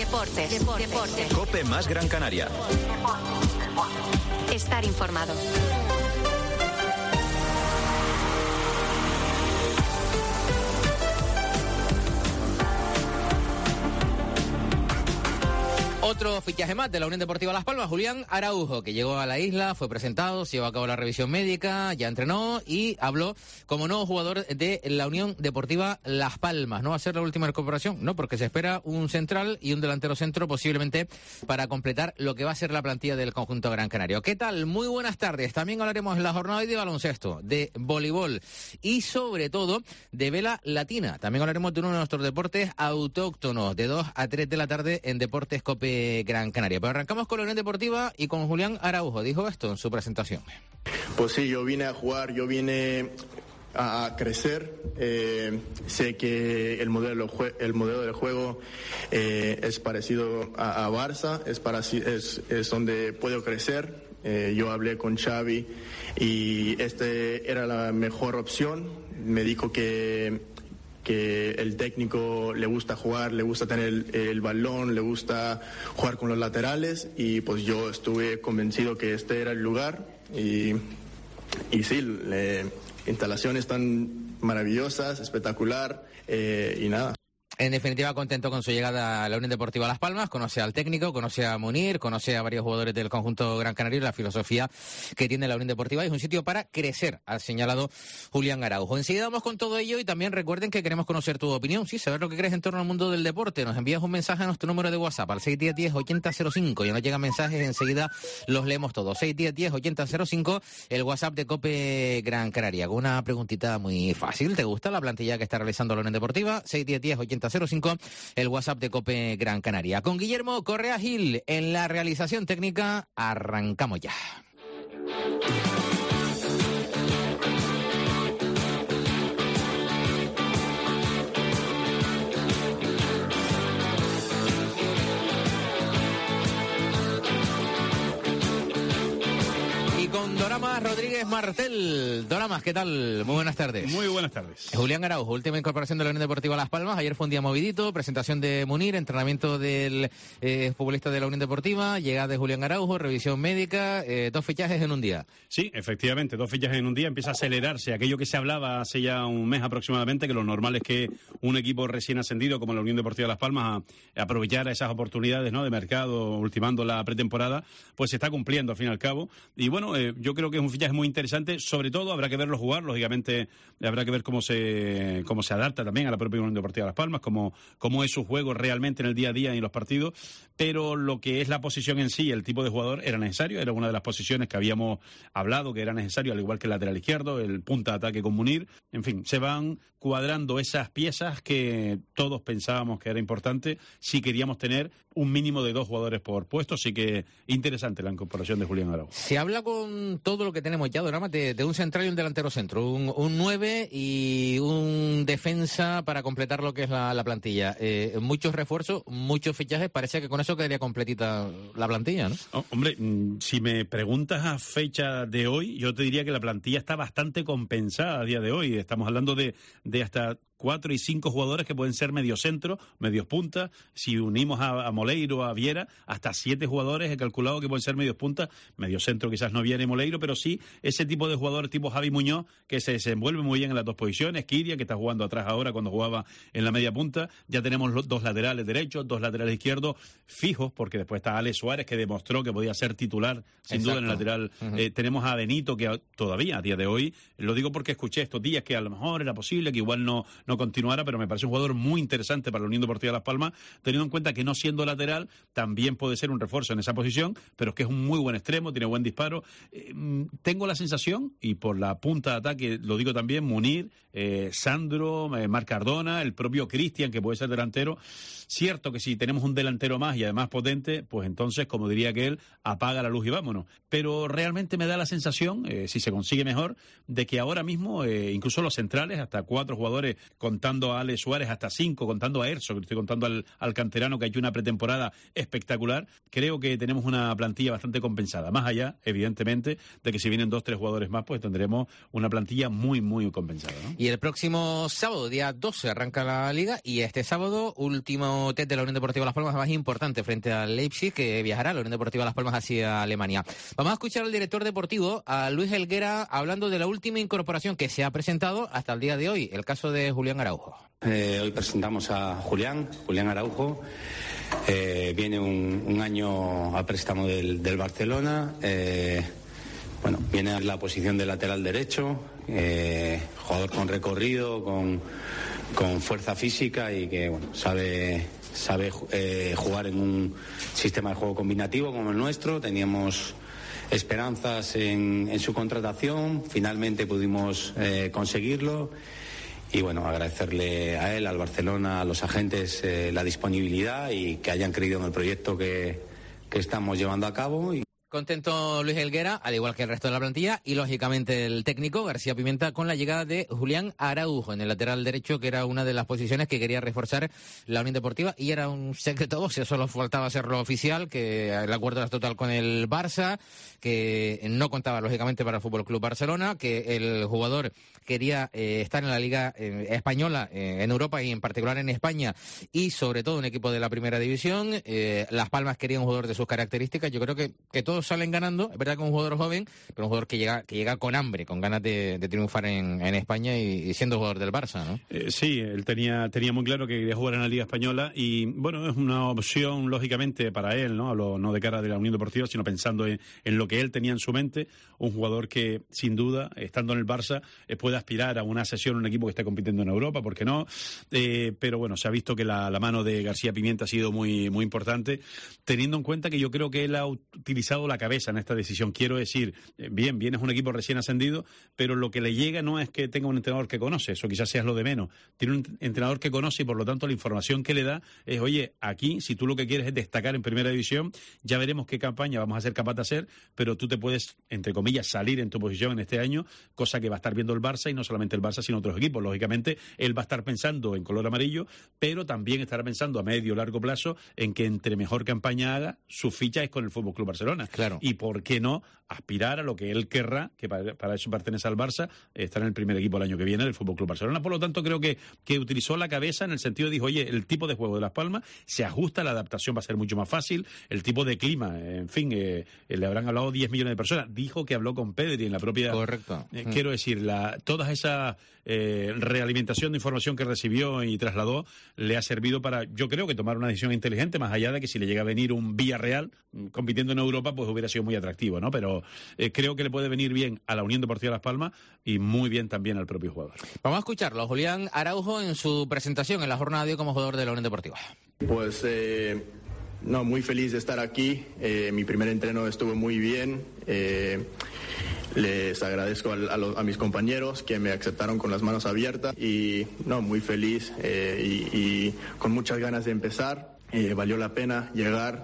Deportes. COPE más Gran Canaria. Estar informado. Otro fichaje más de la Unión Deportiva Las Palmas, Julián Araujo, que llegó a la isla, fue presentado, se llevó a cabo la revisión médica, ya entrenó y habló como nuevo jugador de la Unión Deportiva Las Palmas. No va a ser la última incorporación, no, porque se espera un central y un delantero centro posiblemente para completar lo que va a ser la plantilla del conjunto Gran Canario. ¿Qué tal? Muy buenas tardes. También hablaremos en la jornada de baloncesto, de voleibol y sobre todo de vela latina. También hablaremos de uno de nuestros deportes autóctonos de 2 a 3 de la tarde en Deportes COPE Gran Canaria. Pero arrancamos con la Unión Deportiva y con Julián Araujo. Dijo esto en su presentación. Pues sí, yo vine a jugar, yo vine a crecer. Sé que el modelo del juego es parecido a Barça, es donde puedo crecer. Yo hablé con Xavi y era la mejor opción. Me dijo que el técnico le gusta jugar, le gusta tener el balón, le gusta jugar con los laterales y pues yo estuve convencido que este era el lugar y sí, instalaciones tan maravillosas, espectacular y nada. En definitiva, contento con su llegada a la Unión Deportiva Las Palmas. Conoce al técnico, conoce a Munir, conoce a varios jugadores del conjunto Gran Canario, la filosofía que tiene la Unión Deportiva. Es un sitio para crecer, ha señalado Julián Araujo. Enseguida vamos con todo ello y también recuerden que queremos conocer tu opinión. Sí, saber lo que crees en torno al mundo del deporte. Nos envías un mensaje a nuestro número de WhatsApp al 610-10-8005. Ya nos llegan mensajes, enseguida los leemos todos. 610-10-8005, el WhatsApp de COPE Gran Canaria. Con una preguntita muy fácil. ¿Te gusta la plantilla que está realizando la Unión Deportiva? 610-10-8005, el WhatsApp de COPE Gran Canaria. Con Guillermo Correa Gil en la realización técnica, arrancamos ya. Con Doramas Rodríguez Martel. Doramas, ¿qué tal? Muy buenas tardes. Muy buenas tardes. Julián Araujo, última incorporación de la Unión Deportiva Las Palmas. Ayer fue un día movidito, presentación de Munir, entrenamiento del futbolista de la Unión Deportiva, llegada de Julián Araujo, revisión médica, 2 fichajes en un día. Sí, efectivamente, 2 fichajes en un día. Empieza a acelerarse aquello que se hablaba hace ya un mes aproximadamente, que lo normal es que un equipo recién ascendido como la Unión Deportiva Las Palmas aprovechara esas oportunidades, ¿no?, de mercado, ultimando la pretemporada, pues se está cumpliendo al fin y al cabo. Y bueno, yo creo que es un fichaje muy interesante. Sobre todo habrá que verlo jugar, lógicamente habrá que ver cómo se adapta también a la propia Unión Deportiva Las Palmas, cómo es su juego realmente en el día a día y en los partidos. Pero lo que es la posición en sí, el tipo de jugador era necesario, era una de las posiciones que habíamos hablado que era necesario, al igual que el lateral izquierdo, el punta de ataque con Munir. En fin, se van cuadrando esas piezas que todos pensábamos que era importante si queríamos tener un mínimo de 2 jugadores por puesto. Así que interesante la incorporación de Julián Araujo. Se habla con todo lo que tenemos ya, Dorama, de un central y un delantero centro, un 9 y un defensa para completar lo que es la plantilla. Muchos refuerzos, muchos fichajes, parece que con eso quedaría completita la plantilla, ¿no? Hombre, si me preguntas a fecha de hoy, yo te diría que la plantilla está bastante compensada a día de hoy. Estamos hablando de hasta 4 y 5 jugadores que pueden ser mediocentro, medios puntas. Si unimos a Moleiro, a Viera, hasta 7 jugadores he calculado que pueden ser medios puntas. Mediocentro quizás no Viera y Moleiro, pero sí ese tipo de jugadores tipo Javi Muñoz, que se desenvuelve muy bien en las 2 posiciones. Kiria, que está jugando atrás ahora cuando jugaba en la media punta. Ya tenemos 2 laterales derechos, 2 laterales izquierdos fijos, porque después está Alex Suárez, que demostró que podía ser titular sin duda en el lateral. Tenemos a Benito, que todavía a día de hoy, lo digo porque escuché estos días que a lo mejor era posible que igual no continuara, pero me parece un jugador muy interesante para la Unión Deportiva Las Palmas, teniendo en cuenta que no siendo lateral también puede ser un refuerzo en esa posición, pero es que es un muy buen extremo, tiene buen disparo. Tengo la sensación, y por la punta de ataque lo digo también, Munir, Sandro, Marc Cardona, el propio Cristian, que puede ser delantero. Cierto que si tenemos un delantero más y además potente, pues entonces, como diría que él, apaga la luz y vámonos. Pero realmente me da la sensación, si se consigue mejor, de que ahora mismo incluso los centrales, hasta 4 jugadores contando a Alex Suárez hasta 5, contando a Erso, que estoy contando al canterano que ha hecho una pretemporada espectacular. Creo que tenemos una plantilla bastante compensada, más allá, evidentemente, de que si vienen 2-3 jugadores más, pues tendremos una plantilla muy, muy compensada, ¿no? Y el próximo sábado, día 12, arranca la Liga, y este sábado, último test de la Unión Deportiva Las Palmas más importante frente al Leipzig, que viajará a la Unión Deportiva Las Palmas hacia Alemania. Vamos a escuchar al director deportivo, a Luis Helguera, hablando de la última incorporación que se ha presentado hasta el día de hoy, el caso de Julián Araujo. Hoy presentamos a Julián Araujo. Viene un año a préstamo del Barcelona. Viene a la posición de lateral derecho, jugador con recorrido, con fuerza física y que sabe jugar en un sistema de juego combinativo como el nuestro. Teníamos esperanzas en su contratación, finalmente pudimos conseguirlo. Y agradecerle a él, al Barcelona, a los agentes la disponibilidad y que hayan creído en el proyecto que estamos llevando a cabo. Contento Luis Helguera, al igual que el resto de la plantilla, y lógicamente el técnico García Pimenta, con la llegada de Julián Araujo en el lateral derecho, que era una de las posiciones que quería reforzar la Unión Deportiva, y era un secreto voce, solo faltaba hacerlo oficial, que el acuerdo era total con el Barça, que no contaba lógicamente para el Fútbol Club Barcelona, que el jugador quería estar en la Liga Española, en Europa y en particular en España, y sobre todo un equipo de la Primera División. Las Palmas quería un jugador de sus características. Yo creo que todos salen ganando. Es verdad que un jugador joven, pero un jugador que llega con hambre, con ganas de triunfar en España y siendo jugador del Barça, ¿no? Sí, él tenía muy claro que quería jugar en la Liga Española y, es una opción, lógicamente, para él, ¿no? No de cara de la Unión Deportiva, sino pensando en lo que él tenía en su mente. Un jugador que, sin duda, estando en el Barça, puede aspirar a una sesión en un equipo que está compitiendo en Europa, ¿por qué no? Pero, se ha visto que la mano de García Pimienta ha sido muy, muy importante, teniendo en cuenta que yo creo que él ha utilizado la cabeza en esta decisión. Quiero decir, bien es un equipo recién ascendido, pero lo que le llega no es que tenga un entrenador que conoce, eso quizás sea lo de menos. Tiene un entrenador que conoce y por lo tanto la información que le da es, oye, aquí si tú lo que quieres es destacar en Primera División, ya veremos qué campaña vamos a ser capaz de hacer, pero tú te puedes, entre comillas, salir en tu posición en este año, cosa que va a estar viendo el Barça y no solamente el Barça, sino otros equipos. Lógicamente, él va a estar pensando en color amarillo, pero también estará pensando a medio o largo plazo en que entre mejor campaña haga, su ficha es con el Fútbol Club Barcelona. Claro. Y por qué no aspirar a lo que él querrá, que para eso pertenece al Barça, estar en el primer equipo el año que viene del Fútbol Club Barcelona. Por lo tanto, creo que utilizó la cabeza en el sentido de, dijo, oye, el tipo de juego de Las Palmas se ajusta, la adaptación va a ser mucho más fácil, el tipo de clima, en fin, le habrán hablado 10 millones de personas. Dijo que habló con Pedri en la propia... Correcto. Quiero decir, toda esa realimentación de información que recibió y trasladó le ha servido para, yo creo, que tomar una decisión inteligente, más allá de que si le llega a venir un Villarreal compitiendo en Europa, pues hubiera sido muy atractivo, ¿no? Pero creo que le puede venir bien a la Unión Deportiva Las Palmas y muy bien también al propio jugador. Vamos a escucharlo, Julián Araujo, en su presentación en la jornada de hoy como jugador de la Unión Deportiva. Pues muy feliz de estar aquí. Mi primer entreno estuvo muy bien. Les agradezco a mis compañeros que me aceptaron con las manos abiertas y muy feliz y con muchas ganas de empezar. Valió la pena llegar.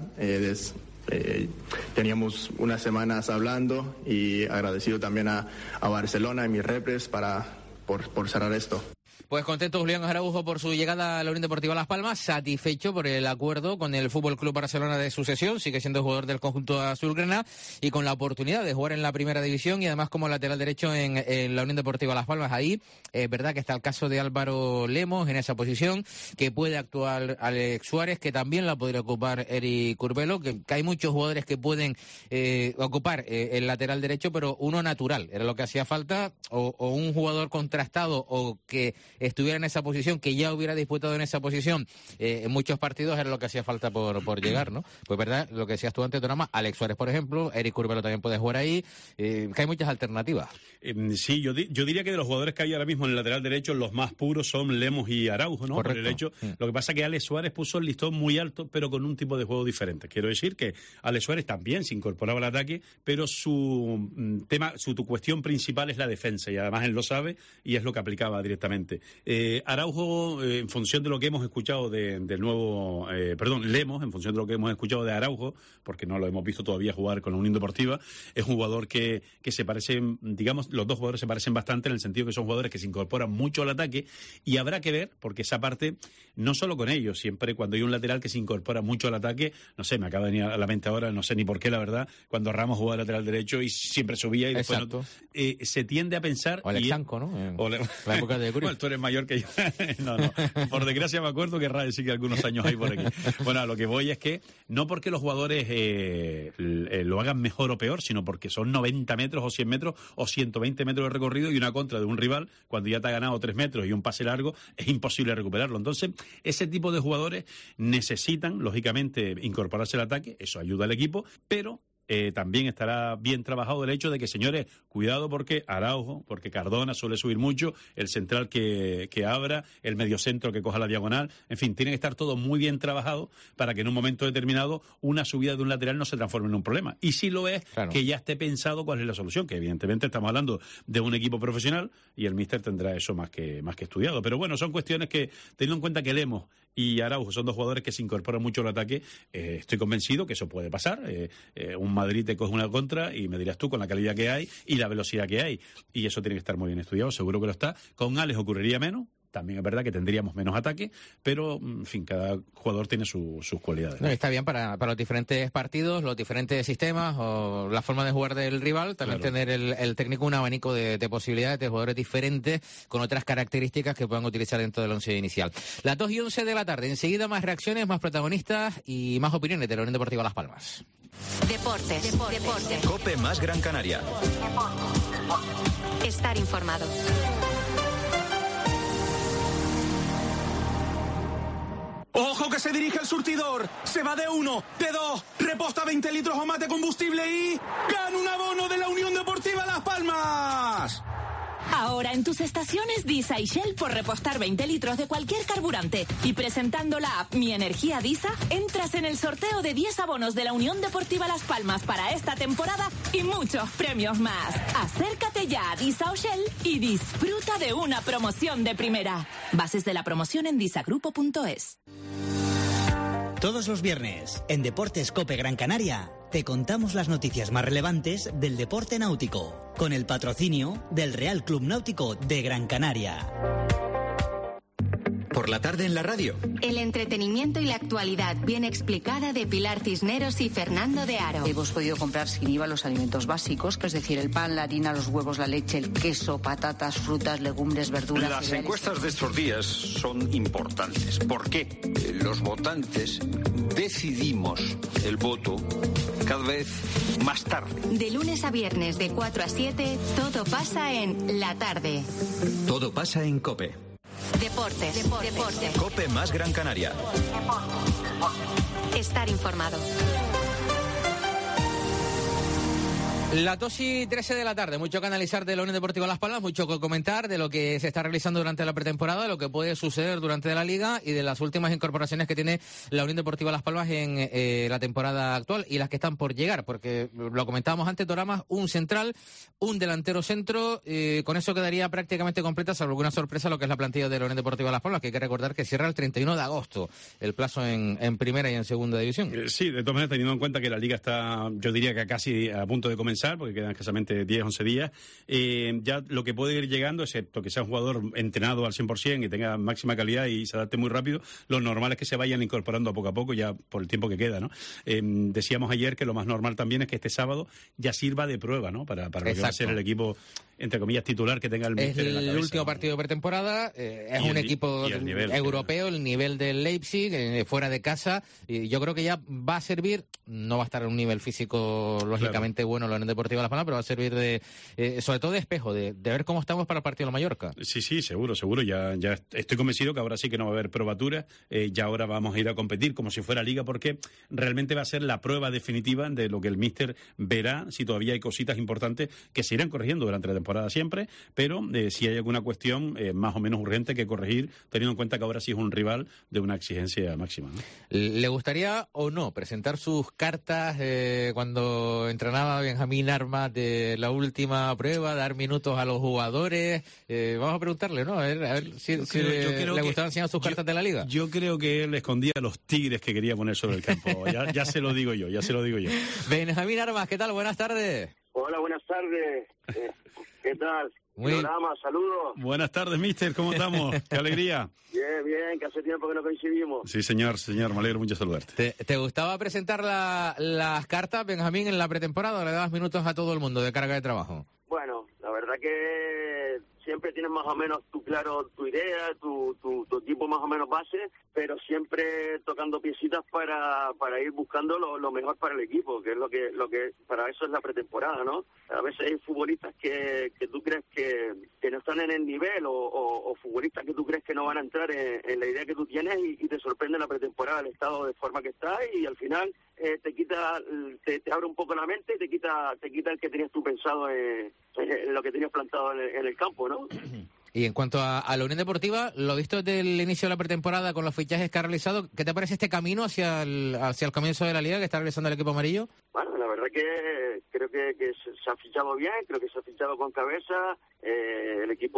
Teníamos unas semanas hablando y agradecido también a Barcelona y mis repres por cerrar esto. Pues contento Julián Araujo por su llegada a la Unión Deportiva Las Palmas, satisfecho por el acuerdo con el Fútbol Club Barcelona de sucesión, sigue siendo jugador del conjunto azulgrana y con la oportunidad de jugar en la Primera División y además como lateral derecho en la Unión Deportiva Las Palmas. Ahí es verdad que está el caso de Álvaro Lemos en esa posición, que puede actuar Alex Suárez, que también la podría ocupar Eric Curbelo, que hay muchos jugadores que pueden ocupar el lateral derecho, pero uno natural, era lo que hacía falta, o un jugador contrastado o que estuviera en esa posición, que ya hubiera disputado en esa posición en muchos partidos, era lo que hacía falta por llegar, ¿no? Pues verdad, lo que decías tú antes, Donama, Alex Suárez, por ejemplo, Eric Curbelo también puede jugar ahí, que hay muchas alternativas. Sí, yo diría que de los jugadores que hay ahora mismo en el lateral derecho, los más puros son Lemos y Araujo, ¿no? Correcto. Por el hecho, lo que pasa es que Alex Suárez puso el listón muy alto, pero con un tipo de juego diferente. Quiero decir que Alex Suárez también se incorporaba al ataque, pero su cuestión principal es la defensa, y además él lo sabe y es lo que aplicaba directamente. Araujo, en función de lo que hemos escuchado del nuevo... Lemos, en función de lo que hemos escuchado de Araujo, porque no lo hemos visto todavía jugar con la Unión Deportiva, es un jugador que se parece, digamos, los dos jugadores se parecen bastante en el sentido que son jugadores que se incorporan mucho al ataque, y habrá que ver, porque esa parte, no solo con ellos, siempre cuando hay un lateral que se incorpora mucho al ataque, no sé, me acaba de venir a la mente ahora, no sé ni por qué, la verdad, cuando Ramos jugaba lateral derecho y siempre subía y después se tiende a pensar... O el Exanco, ¿no? La época de Cruz. Bueno, tú eres mayor que yo. No. Por desgracia me acuerdo que Rade sí que algunos años hay por aquí. Bueno, a lo que voy es que no porque los jugadores lo hagan mejor o peor, sino porque son 90 metros o 100 metros o 120 metros de recorrido y una contra de un rival, cuando ya te ha ganado 3 metros y un pase largo, es imposible recuperarlo. Entonces, ese tipo de jugadores necesitan, lógicamente, incorporarse al ataque, eso ayuda al equipo, pero... también estará bien trabajado el hecho de que, señores, cuidado porque Araujo, porque Cardona suele subir mucho, el central que abra, el mediocentro que coja la diagonal, en fin, tiene que estar todo muy bien trabajado para que en un momento determinado una subida de un lateral no se transforme en un problema. Y si lo es, claro, que ya esté pensado cuál es la solución, que evidentemente estamos hablando de un equipo profesional y el míster tendrá eso más que estudiado. Pero bueno, son cuestiones que, teniendo en cuenta que Lemos y Araujo son dos jugadores que se incorporan mucho al ataque, estoy convencido que eso puede pasar. Un Madrid te coge una contra y me dirás tú con la calidad que hay y la velocidad que hay. Y eso tiene que estar muy bien estudiado, seguro que lo está. Con Alex ocurriría menos. También es verdad que tendríamos menos ataque, pero, en fin, cada jugador tiene sus cualidades. No, está bien para los diferentes partidos, los diferentes sistemas o la forma de jugar del rival. También claro, tener el técnico un abanico de posibilidades de jugadores diferentes con otras características que puedan utilizar dentro del once inicial. Las 2:11 de la tarde. Enseguida más reacciones, más protagonistas y más opiniones de la Unión Deportiva Las Palmas. Deportes. COPE más Gran Canaria. Estar informado. ¡Ojo que se dirige el surtidor! Se va de 1, de 2, reposta 20 litros o más de combustible y... ¡gana un abono de la Unión Deportiva Las Palmas! Ahora en tus estaciones Disa y Shell por repostar 20 litros de cualquier carburante y presentando la app Mi Energía Disa, entras en el sorteo de 10 abonos de la Unión Deportiva Las Palmas para esta temporada y muchos premios más. Acércate ya a Disa o Shell y disfruta de una promoción de primera. Bases de la promoción en disagrupo.es. Todos los viernes, en Deportes COPE Gran Canaria, te contamos las noticias más relevantes del deporte náutico, con el patrocinio del Real Club Náutico de Gran Canaria. Por la tarde en la radio. El entretenimiento y la actualidad bien explicada de Pilar Cisneros y Fernando de Aro. Hemos podido comprar sin IVA los alimentos básicos, que es decir, el pan, la harina, los huevos, la leche, el queso, patatas, frutas, legumbres, verduras... Las encuestas de estos días son importantes. ¿Por qué? Los votantes decidimos el voto cada vez más tarde. De lunes a viernes de 4 a 7, todo pasa en La Tarde. Todo pasa en COPE. Deportes. COPE más Gran Canaria. Estar informado. La 2:13 de la tarde, mucho que analizar de la Unión Deportiva Las Palmas, mucho que comentar de lo que se está realizando durante la pretemporada, de lo que puede suceder durante la Liga y de las últimas incorporaciones que tiene la Unión Deportiva Las Palmas en la temporada actual y las que están por llegar, porque lo comentábamos antes, Doramas, un central, un delantero centro, con eso quedaría prácticamente completa, salvo alguna sorpresa, lo que es la plantilla de la Unión Deportiva Las Palmas, que hay que recordar que cierra el 31 de agosto, el plazo en primera y en segunda división. Sí, de todas maneras, teniendo en cuenta que la Liga está, yo diría que casi a punto de comenzar, porque quedan escasamente 10, 11 días, ya lo que puede ir llegando, excepto que sea un jugador entrenado al 100% y tenga máxima calidad y se adapte muy rápido, lo normal es que se vayan incorporando a poco, ya por el tiempo que queda, ¿no? Decíamos ayer que lo más normal también es que este sábado ya sirva de prueba, ¿no? Para lo que va a ser el equipo, entre comillas, titular que tenga el míster en la cabeza. Es el último partido de pretemporada, es un equipo europeo, el nivel del Leipzig, fuera de casa, y yo creo que ya va a servir, no va a estar en un nivel físico lógicamente bueno la Unión Deportiva Las Palmas, pero va a servir sobre todo de espejo, de ver cómo estamos para el partido de Mallorca. Sí, seguro, ya estoy convencido que ahora sí que no va a haber probatura, ya ahora vamos a ir a competir como si fuera Liga, porque realmente va a ser la prueba definitiva de lo que el míster verá, si todavía hay cositas importantes que se irán corrigiendo durante la temporada. pretemporada siempre, pero si hay alguna cuestión más o menos urgente que corregir, teniendo en cuenta que ahora sí es un rival de una exigencia máxima, ¿no? ¿Le gustaría o no presentar sus cartas cuando entrenaba Benjamín Armas de la última prueba, dar minutos a los jugadores? Vamos a preguntarle, ¿no? A ver si le gustaba enseñar sus cartas de la Liga. Yo creo que él escondía los tigres que quería poner sobre el campo. Ya se lo digo yo. Benjamín Armas, ¿qué tal? Buenas tardes. Hola, buenas tardes. ¿Qué tal? Programa, saludos. Buenas tardes, mister, ¿cómo estamos? ¡Qué alegría! Bien, que hace tiempo que no coincidimos. Sí, señor, me alegro mucho saludarte. ¿Te gustaba presentar las cartas, Benjamín, en la pretemporada o le dabas minutos a todo el mundo de carga de trabajo? Bueno, la verdad que siempre tienes más o menos tu idea, tu equipo más o menos base, pero siempre tocando piecitas para ir buscando lo mejor para el equipo, que es lo que para eso es la pretemporada, ¿no? A veces hay futbolistas que tú crees que no están en el nivel o futbolistas que tú crees que no van a entrar en la idea que tú tienes y te sorprende la pretemporada, el estado de forma que está, y al final te abre un poco la mente y te quita el que tenías tú pensado en lo que tenías plantado en el campo, ¿no? Y en cuanto a la Unión Deportiva, lo visto desde el inicio de la pretemporada con los fichajes que ha realizado, ¿qué te parece este camino hacia el comienzo de la Liga que está realizando el equipo amarillo? Bueno, la verdad que creo que se ha fichado bien, creo que se ha fichado con cabeza, el equipo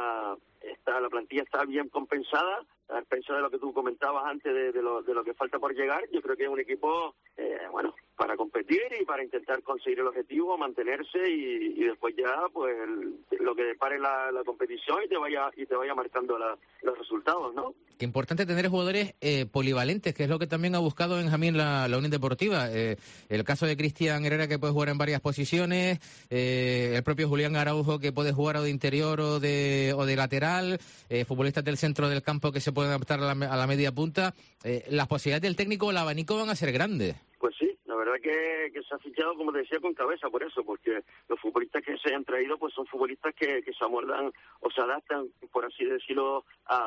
la plantilla está bien compensada, a pensar de lo que tú comentabas antes de lo que falta por llegar. Yo creo que es un equipo, para competir y para intentar conseguir el objetivo, mantenerse y después ya, pues, lo que depare la competición y te vaya marcando los resultados, ¿no? Qué importante tener jugadores polivalentes, que es lo que también ha buscado Benjamín la Unión Deportiva. El caso de Cristian Herrera, que puede jugar en varias posiciones, el propio Julián Araujo, que puede jugar o de interior o de lateral, futbolistas del centro del campo que se pueden adaptar a la media punta. Las posibilidades del técnico, el abanico van a ser grandes. Pues sí, la verdad que se ha fichado, como te decía, con cabeza por eso, porque los futbolistas que se han traído pues son futbolistas que se amoldan o se adaptan, por así decirlo,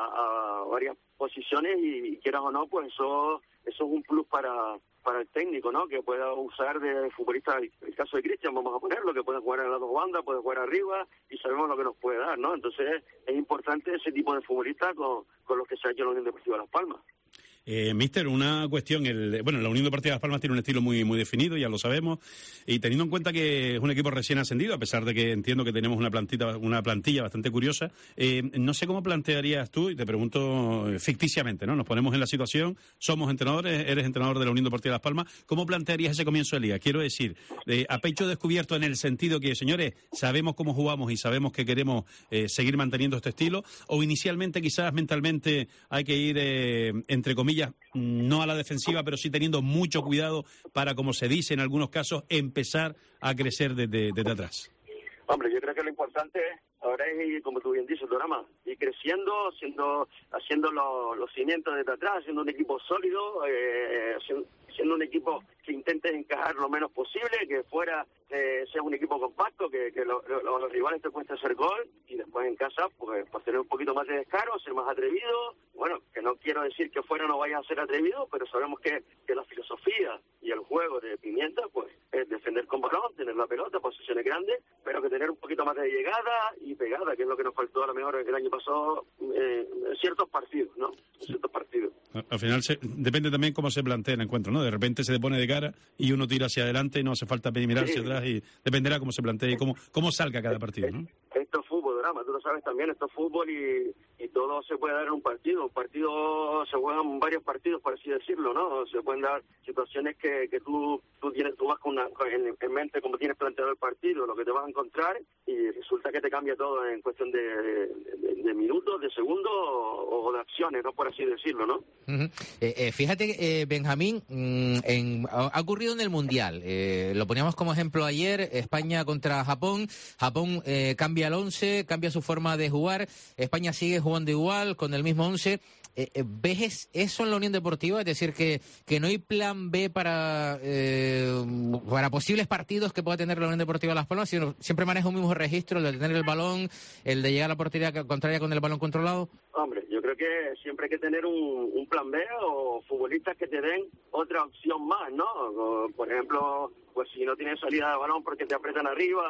a varias posiciones y quieras o no, pues eso es un plus para el técnico, ¿no? Que pueda usar de futbolista, el caso de Cristian, vamos a ponerlo, que puede jugar en las dos bandas, puede jugar arriba y sabemos lo que nos puede dar, ¿no? Entonces es importante ese tipo de futbolistas con los que se ha hecho la Unión Deportiva Las Palmas. Mister, una cuestión, la Unión Deportiva Las Palmas tiene un estilo muy, muy definido, ya lo sabemos, y teniendo en cuenta que es un equipo recién ascendido, a pesar de que entiendo que tenemos una plantilla bastante curiosa, no sé cómo plantearías tú, y te pregunto ficticiamente, ¿no? Nos ponemos en la situación, somos entrenadores, eres entrenador de la Unión Deportiva Las Palmas, ¿cómo plantearías ese comienzo de liga? Quiero decir, a pecho descubierto en el sentido que, señores, sabemos cómo jugamos y sabemos que queremos seguir manteniendo este estilo, o inicialmente quizás mentalmente hay que ir, entre comillas, no a la defensiva, pero sí teniendo mucho cuidado para, como se dice en algunos casos, empezar a crecer desde atrás. Hombre, yo creo que lo importante ahora es, como tú bien dices, Dorama, ir creciendo, haciendo los cimientos desde atrás, siendo un equipo sólido, siendo un equipo que intente encajar lo menos posible, que fuera sea un equipo compacto, que los rivales te cuesten hacer gol, y después en casa pues tener un poquito más de descaro, ser más atrevido. Bueno, que no quiero decir que fuera no vayas a ser atrevido, pero sabemos que la filosofía y el juego de Pimienta pues es defender con balón, tener la pelota, posiciones grandes, pero que tener un poquito más de llegada y pegada, que es lo que nos faltó a lo mejor el año pasado en ciertos partidos, ¿no? Al final depende también cómo se plantea el encuentro, ¿no? De repente se te pone de cara y uno tira hacia adelante y no hace falta mirar hacia atrás, y dependerá cómo se plantee y cómo salga cada partido, ¿no? Esto es fútbol, Drama, tú lo sabes también, esto es fútbol y todo se puede dar en un partido. Un partido se juegan varios partidos, por así decirlo, ¿no? Se pueden dar situaciones que tú vas en mente como tienes planteado el partido, lo que te vas a encontrar, y resulta que te cambia todo en cuestión de minutos, de segundos o de acciones, ¿no? Por así decirlo, ¿no? Uh-huh. Fíjate, Benjamín, ha ocurrido en el Mundial. Lo poníamos como ejemplo ayer, España contra Japón. Japón cambia el 11, cambia su forma de jugar. España sigue jugando igual, con el mismo 11. ¿Ves eso en la Unión Deportiva? Es decir, que no hay plan B para posibles partidos que pueda tener la Unión Deportiva Las Palmas, sino siempre maneja un mismo registro, el de tener el balón, el de llegar a la portería contraria con el balón controlado. Hombre, yo creo que siempre hay que tener un plan B o futbolistas que te den otra opción más, ¿no? Por ejemplo, pues si no tienes salida de balón porque te apretan arriba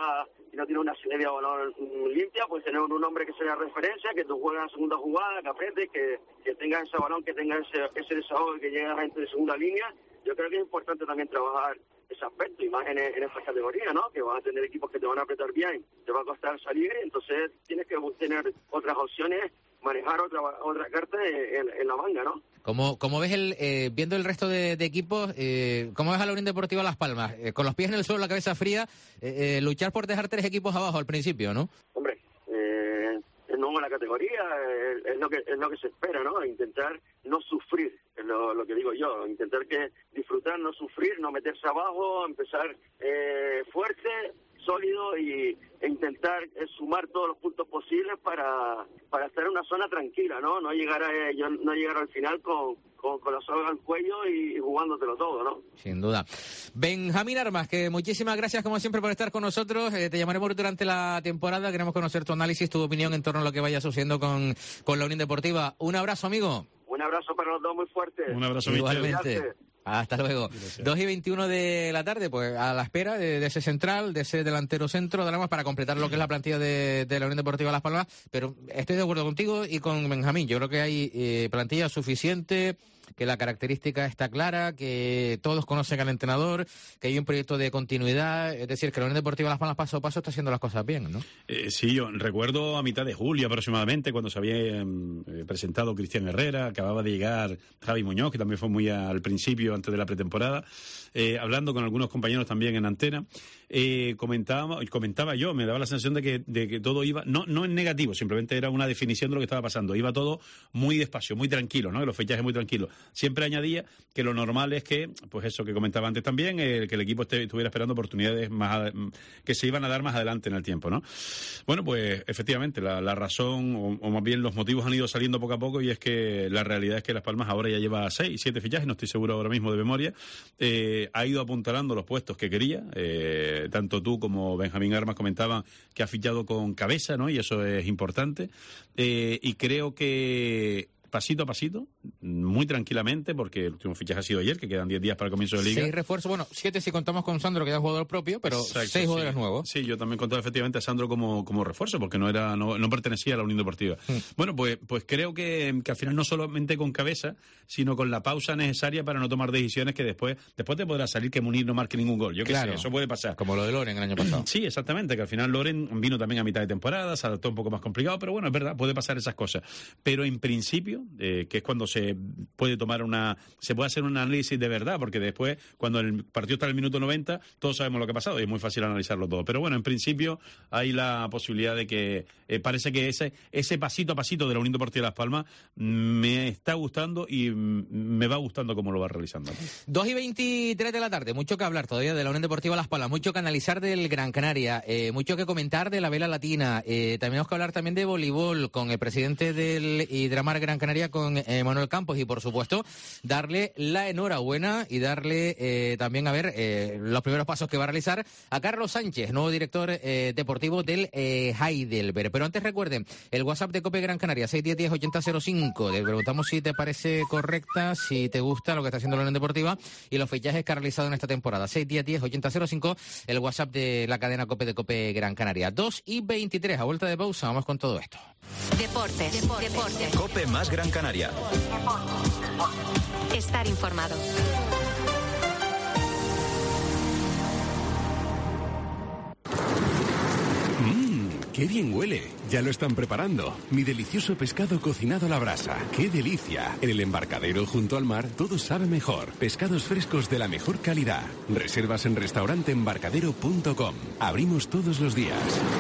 y no tiene una salida de balón limpia, pues tener un hombre que sea referencia, que tú juegues en segunda jugada, que apretes, que tengas ese balón, que tengas ese desahogo, que llegue a la gente de segunda línea. Yo creo que es importante también trabajar ese aspecto, y más en esta categoría, ¿no? Que vas a tener equipos que te van a apretar bien, te va a costar salir, entonces tienes que tener otras opciones, manejar otra carta en la manga, ¿no? ¿Cómo ves viendo el resto de equipos, cómo ves a la Unión Deportiva Las Palmas? Con los pies en el suelo, la cabeza fría, luchar por dejar 3 equipos abajo al principio, ¿no? Hombre, es nuevo en la categoría, es lo que se espera, ¿no? Intentar no sufrir, es lo que digo yo, intentar que disfrutar, no sufrir, no meterse abajo, empezar fuerte, sólido e intentar sumar todos los puntos posibles para estar en una zona tranquila, ¿no? No llegar al final con la soga al cuello y jugándotelo todo, ¿no? Sin duda. Benjamín Armas, que muchísimas gracias como siempre por estar con nosotros. Te llamaremos durante la temporada. Queremos conocer tu análisis, tu opinión en torno a lo que vaya sucediendo con la Unión Deportiva. Un abrazo, amigo. Un abrazo para los dos muy fuerte. Un abrazo, igualmente. Hasta luego. 2:21 de la tarde, pues a la espera de ese central, de ese delantero centro, para completar lo que es la plantilla de la Unión Deportiva Las Palmas. Pero estoy de acuerdo contigo y con Benjamín. Yo creo que hay plantilla suficiente, que la característica está clara, que todos conocen al entrenador, que hay un proyecto de continuidad, es decir, que la Unión Deportiva Las Palmas paso a paso está haciendo las cosas bien, ¿no? Sí, yo recuerdo a mitad de julio aproximadamente, cuando se había presentado Cristian Herrera, acababa de llegar Javi Muñoz, que también fue muy al principio, antes de la pretemporada, hablando con algunos compañeros también en antena, comentaba yo, me daba la sensación de que todo iba, no en negativo, simplemente era una definición de lo que estaba pasando, iba todo muy despacio, muy tranquilo, ¿no? Los fichajes muy tranquilos. Siempre añadía que lo normal es que, pues eso que comentaba antes también, que el equipo estuviera esperando oportunidades que se iban a dar más adelante en el tiempo, ¿no? Bueno, pues efectivamente la razón, o más bien los motivos han ido saliendo poco a poco, y es que la realidad es que Las Palmas ahora ya lleva 6, 7 fichajes, no estoy seguro ahora mismo de memoria, ha ido apuntalando los puestos que quería, tanto tú como Benjamín Armas comentaban que ha fichado con cabeza, ¿no? Y eso es importante, y creo que pasito a pasito, muy tranquilamente, porque el último fichaje ha sido ayer, que quedan 10 días para el comienzo de Liga. 6 refuerzos, bueno, 7 si contamos con Sandro, que es jugador propio, pero exacto, 6 jugadores nuevos. Sí, yo también contaba efectivamente a Sandro como refuerzo, porque no pertenecía a la Unión Deportiva. Bueno, pues creo que al final no solamente con cabeza, sino con la pausa necesaria para no tomar decisiones que después te podrá salir que Munir no marque ningún gol. Yo qué sé, eso puede pasar. Como lo de Loren el año pasado. Sí, exactamente, que al final Loren vino también a mitad de temporada, se adaptó un poco más complicado, pero bueno, es verdad, puede pasar esas cosas. Pero en principio, que es cuando se puede hacer un análisis de verdad, porque después, cuando el partido está en el minuto 90, todos sabemos lo que ha pasado y es muy fácil analizarlo todo. Pero bueno, en principio hay la posibilidad de que parece que ese pasito a pasito de la Unión Deportiva Las Palmas me está gustando y me va gustando cómo lo va realizando. 2:23 de la tarde, mucho que hablar todavía de la Unión Deportiva Las Palmas, mucho que analizar del Gran Canaria, mucho que comentar de la Vela Latina, tenemos que hablar también de voleibol con el presidente del Hidramar Gran Canaria, con Manuel Campos, y por supuesto darle la enhorabuena y darle también a ver los primeros pasos que va a realizar a Carlos Sánchez, nuevo director deportivo del Heidelberg. Pero antes recuerden el WhatsApp de COPE Gran Canaria, 610-10-8005. Le preguntamos si te parece correcta, si te gusta lo que está haciendo la Unión Deportiva y los fichajes que ha realizado en esta temporada. 610-10-8005, el WhatsApp de la cadena COPE de COPE Gran Canaria. 2:23, a vuelta de pausa, vamos con todo esto. Deportes. COPE más Gran Canaria. Estar informado. ¡Qué bien huele! Ya lo están preparando. Mi delicioso pescado cocinado a la brasa. ¡Qué delicia! En el embarcadero junto al mar todo sabe mejor. Pescados frescos de la mejor calidad. Reservas en restauranteembarcadero.com. Abrimos todos los días.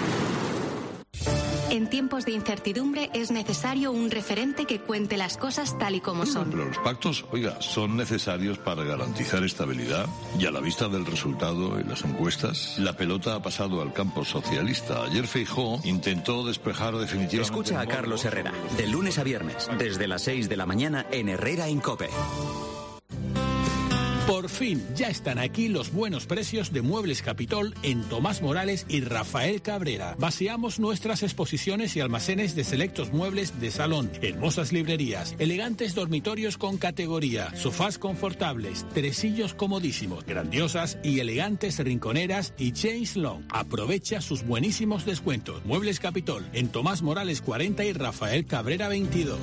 En tiempos de incertidumbre es necesario un referente que cuente las cosas tal y como son. Pero los pactos, son necesarios para garantizar estabilidad, y a la vista del resultado en las encuestas, la pelota ha pasado al campo socialista. Ayer Feijóo intentó despejar definitivamente... Escucha a Carlos Herrera, de lunes a viernes, desde las 6 de la mañana en Herrera en COPE. Por fin, ya están aquí los buenos precios de Muebles Capitol en Tomás Morales y Rafael Cabrera. Vaciamos nuestras exposiciones y almacenes de selectos muebles de salón, hermosas librerías, elegantes dormitorios con categoría, sofás confortables, tresillos comodísimos, grandiosas y elegantes rinconeras y chaise lounge. Aprovecha sus buenísimos descuentos. Muebles Capitol en Tomás Morales 40 y Rafael Cabrera 22.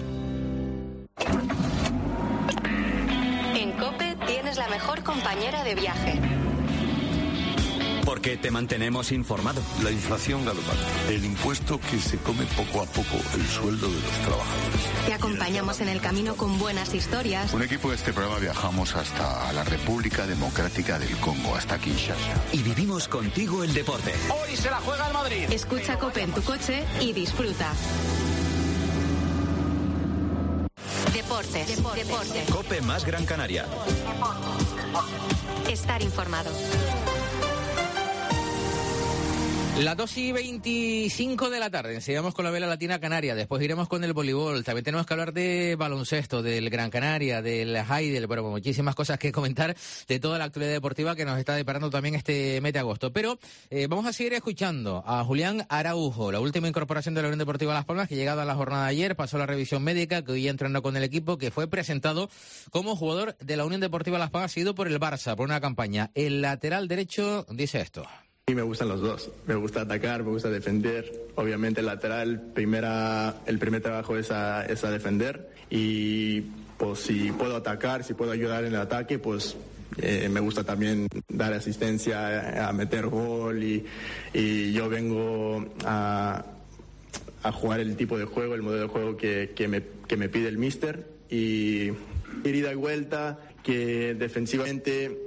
En COPE tienes la mejor compañera de viaje. Porque te mantenemos informado. La inflación galopante, el impuesto que se come poco a poco el sueldo de los trabajadores. Te acompañamos en el camino con buenas historias. Un equipo de este programa viajamos hasta la República Democrática del Congo, hasta Kinshasa. Y vivimos contigo el deporte. Hoy se la juega el Madrid. Escucha COPE en tu coche y disfruta. Deportes. COPE más Gran Canaria. Estar informado. Las 2:25 de la tarde, seguimos con la Vela Latina Canaria, después iremos con el voleibol, también tenemos que hablar de baloncesto, del Gran Canaria, del Haidel, bueno, muchísimas cosas que comentar de toda la actualidad deportiva que nos está deparando también este mes de agosto. Pero vamos a seguir escuchando a Julián Araujo, la última incorporación de la Unión Deportiva Las Palmas, que llegado a la jornada de ayer, pasó la revisión médica, que hoy ya entrenó con el equipo, que fue presentado como jugador de la Unión Deportiva Las Palmas, seguido por el Barça, por una campaña. El lateral derecho dice esto. A mí me gustan los dos, me gusta atacar, me gusta defender. Obviamente el lateral, el primer trabajo es a defender y pues si puedo atacar, si puedo ayudar en el ataque, pues me gusta también dar asistencia, a meter gol y yo vengo a jugar el tipo de juego, el modelo de juego que me pide el míster y ida y vuelta, que defensivamente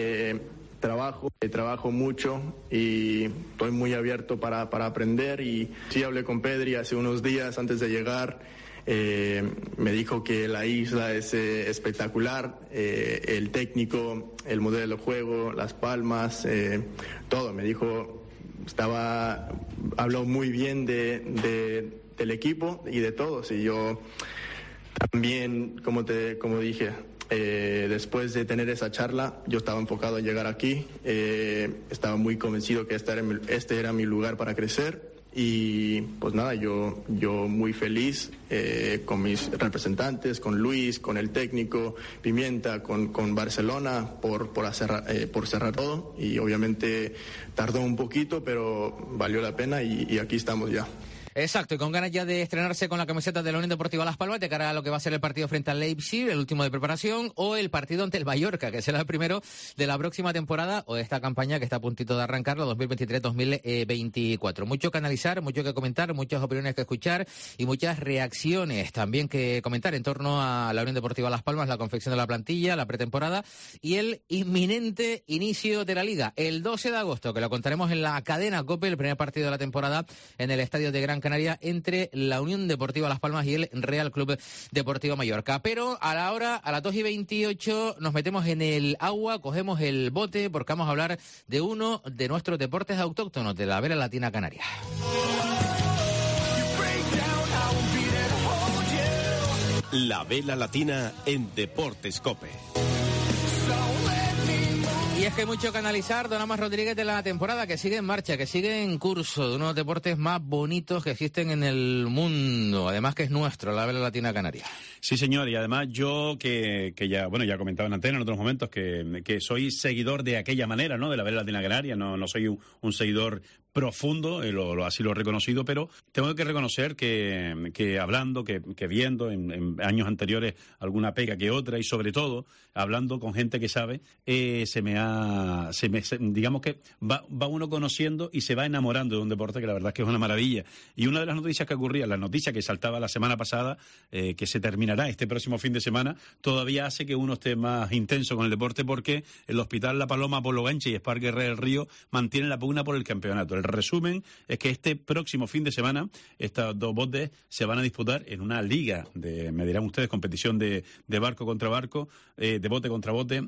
trabajo mucho y estoy muy abierto para aprender y sí hablé con Pedri hace unos días antes de llegar, me dijo que la isla es espectacular, el técnico, el modelo de juego, Las Palmas, todo, me dijo, habló muy bien del equipo y de todos y yo también, como dije, después de tener esa charla, yo estaba enfocado en llegar aquí, estaba muy convencido que este era mi lugar para crecer y pues nada, yo muy feliz con mis representantes, con Luis, con el técnico Pimienta, con Barcelona por cerrar todo y obviamente tardó un poquito, pero valió la pena y aquí estamos ya. Exacto, y con ganas ya de estrenarse con la camiseta de la Unión Deportiva Las Palmas de cara a lo que va a ser el partido frente al Leipzig, el último de preparación, o el partido ante el Mallorca, que será el primero de la próxima temporada o de esta campaña que está a puntito de arrancar, la 2023-2024. Mucho que analizar, mucho que comentar, muchas opiniones que escuchar y muchas reacciones también que comentar en torno a la Unión Deportiva Las Palmas, la confección de la plantilla, la pretemporada y el inminente inicio de la Liga, el 12 de agosto, que lo contaremos en la cadena COPE, el primer partido de la temporada en el estadio de Gran Canaria entre la Unión Deportiva Las Palmas y el Real Club Deportivo Mallorca. Pero a las 2:28 nos metemos en el agua, cogemos el bote porque vamos a hablar de uno de nuestros deportes autóctonos de la Vela Latina Canaria. La Vela Latina en Deportes COPE. Y es que hay mucho que analizar, Don Amas Rodríguez, de la temporada que sigue en marcha, que sigue en curso, de uno de los deportes más bonitos que existen en el mundo, además que es nuestro, la Vela Latina Canaria. Sí, señor, y además yo que ya comentaba en antena en otros momentos que soy seguidor de aquella manera, ¿no?, de la Vela Latina Canaria, no soy un seguidor profundo, así lo he reconocido, pero tengo que reconocer que hablando, que viendo en años anteriores alguna pega que otra y sobre todo hablando con gente que sabe, digamos que va uno conociendo y se va enamorando de un deporte que la verdad es que es una maravilla. Y una de las noticias que ocurría, la noticia que saltaba la semana pasada, que se terminará este próximo fin de semana, todavía hace que uno esté más intenso con el deporte porque el Hospital La Paloma, Polo Ganche y Esparque del Río mantienen la pugna por el campeonato. El resumen es que este próximo fin de semana estos dos botes se van a disputar en una liga me dirán ustedes, competición de barco contra barco, de bote contra bote.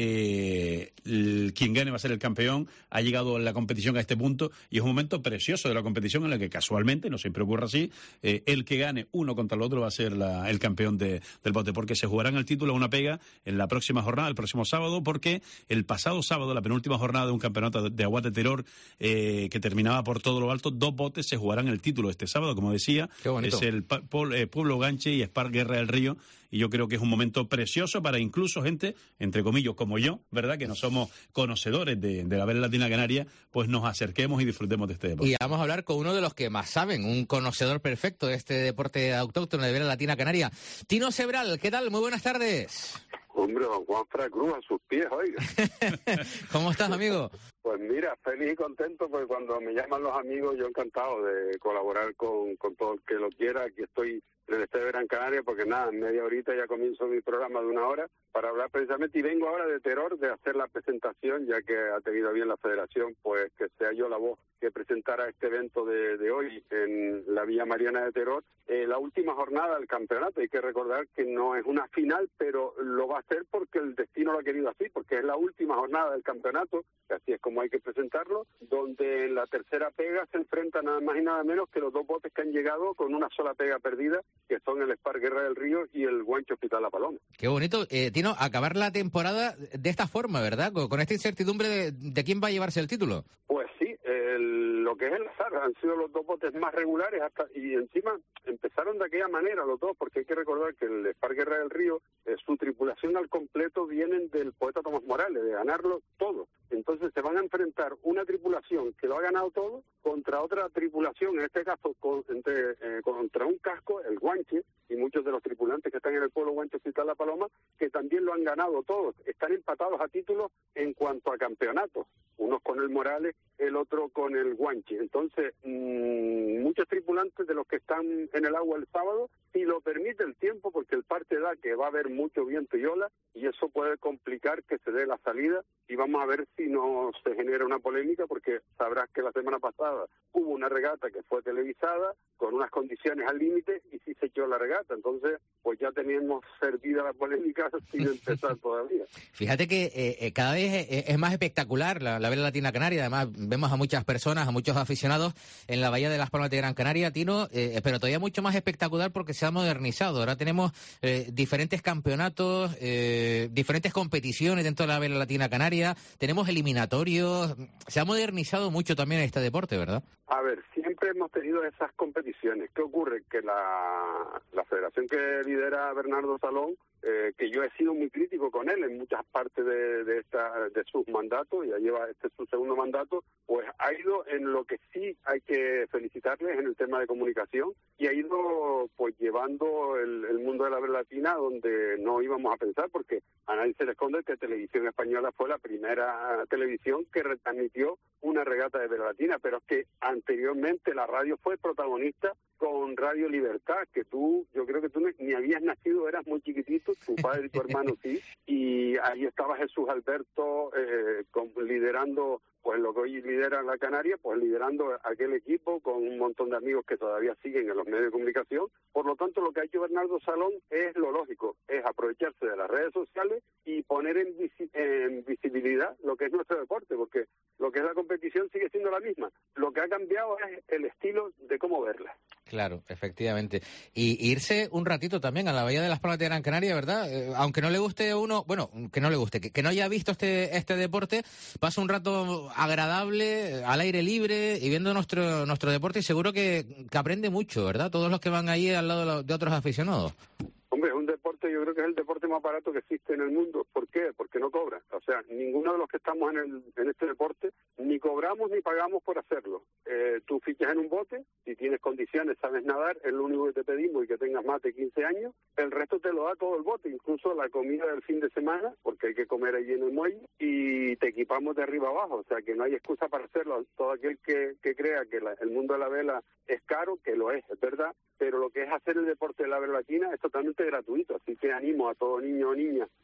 Quien gane va a ser el campeón. Ha llegado la competición a este punto y es un momento precioso de la competición en la que casualmente, no siempre ocurre así, el que gane uno contra el otro va a ser el campeón del bote, porque se jugarán el título a una pega en la próxima jornada, el próximo sábado, porque el pasado sábado, la penúltima jornada de un campeonato de Aguas de Teror que terminaba por todo lo alto, dos botes se jugarán el título este sábado, como decía. Es el Pueblo Ganche y Spar Guerra del Río, y yo creo que es un momento precioso para incluso gente, entre comillas, como yo, ¿verdad?, que no somos conocedores de la vela latina canaria, pues nos acerquemos y disfrutemos de este deporte. Y vamos a hablar con uno de los que más saben, un conocedor perfecto de este deporte autóctono de vela latina canaria. Tino Sebral, ¿qué tal? Muy buenas tardes. Hombre, don Juan Fra Cruz a sus pies, oiga. ¿Cómo estás, amigo? Pues mira, feliz y contento, porque cuando me llaman los amigos, yo encantado de colaborar con todo el que lo quiera. Aquí estoy en el Estadio de Gran Canaria, porque nada, en media horita ya comienzo mi programa de 1 hora para hablar precisamente, y vengo ahora de Teror, de hacer la presentación, ya que ha tenido bien la federación, pues que sea yo la voz que presentara este evento de hoy en la Villa Mariana de Teror, la última jornada del campeonato. Hay que recordar que no es una final, pero lo va a hacer porque el destino lo ha querido así, porque es la última jornada del campeonato, así es como hay que presentarlo, donde en la tercera pega se enfrentan nada más y nada menos que los dos botes que han llegado con una sola pega perdida, que son el Spar Guerra del Río y el Guanche Hospital La Paloma. Qué bonito, Tino, acabar la temporada de esta forma, ¿verdad? Con esta incertidumbre de quién va a llevarse el título. Pues sí, lo que es el azar, han sido los dos botes más regulares y encima empezaron de aquella manera los dos, porque hay que recordar que el Spar Guerra del Río, su tripulación al completo vienen del poeta Tomás Morales, de ganarlo todo. Entonces se van a enfrentar una tripulación que lo ha ganado todo contra otra tripulación, en este caso contra un casco, el Guanche, y muchos de los tripulantes que están en el pueblo Guanche Hospital La Paloma, que también lo han ganado todos. Están empatados a títulos en cuanto a campeonatos, unos con el Morales, el otro con el Guanche. Entonces, muchos tripulantes de los que están en el agua el sábado, si lo permite el tiempo, porque el parte da que va a haber mucho viento y ola, y eso puede complicar que se dé la salida, y vamos a ver si no se genera una polémica, porque sabrás que la semana pasada hubo una regata que fue televisada, con unas condiciones al límite, y sí se echó la regata. Entonces, pues ya teníamos servida la polémica sin empezar todavía. Fíjate que cada vez es más espectacular la vela latina canaria. Además, vemos a muchas personas, a muchos aficionados en la Bahía de las Palmas de Gran Canaria, Tino, pero todavía mucho más espectacular porque se ha modernizado. Ahora tenemos diferentes campeonatos, diferentes competiciones dentro de la vela latina canaria, tenemos eliminatorios. Se ha modernizado mucho también este deporte, ¿verdad? A ver, siempre hemos tenido esas competiciones. ¿Qué ocurre? Que la federación que lidera Bernardo Salón, que yo he sido muy crítico con él en muchas partes de sus mandatos, ya lleva este es su segundo mandato, pues ha ido en lo que sí hay que felicitarles en el tema de comunicación, y ha ido pues llevando el mundo de la vela latina donde no íbamos a pensar, porque a nadie se le esconde que Televisión Española fue la primera televisión que retransmitió una regata de vela latina, pero es que anteriormente la radio fue protagonista con Radio Libertad, que yo creo que tú ni habías nacido, eras muy chiquitito, tu padre y tu hermano sí, y ahí estaba Jesús Alberto liderando pues lo que hoy lidera la Canaria, pues liderando aquel equipo con un montón de amigos que todavía siguen en los medios de comunicación. Por lo tanto, lo que ha hecho Bernardo Salón es lo lógico, es aprovecharse de las redes sociales y poner en visibilidad lo que es nuestro deporte, porque lo que es la competición sigue siendo la misma. Lo que ha cambiado es el estilo de cómo verla. Claro, efectivamente. Y irse un ratito también a la Bahía de las Palmas de Gran Canaria, ¿verdad? Aunque no le guste a uno, bueno, que no le guste, que no haya visto este deporte, pasa un rato agradable, al aire libre y viendo nuestro deporte, y seguro que aprende mucho, ¿verdad? Todos los que van ahí al lado de otros aficionados. Hombre, es un deporte, yo creo que es el deporte más barato que existe en el mundo. ¿Por qué? Porque no cobra. O sea, ninguno de los que estamos en este deporte ni cobramos ni pagamos por hacerlo. Tú fichas en un bote, si tienes condiciones, sabes nadar, es lo único que te pedimos, y que tengas más de 15 años. El resto te lo da todo el bote, incluso la comida del fin de semana, porque hay que comer allí en el muelle, y te equipamos de arriba abajo. O sea, que no hay excusa para hacerlo. Todo aquel que crea que el mundo de la vela es caro, que lo es verdad, pero lo que es hacer el deporte de la vela latina es totalmente gratuito, así que animo a todo niño o niña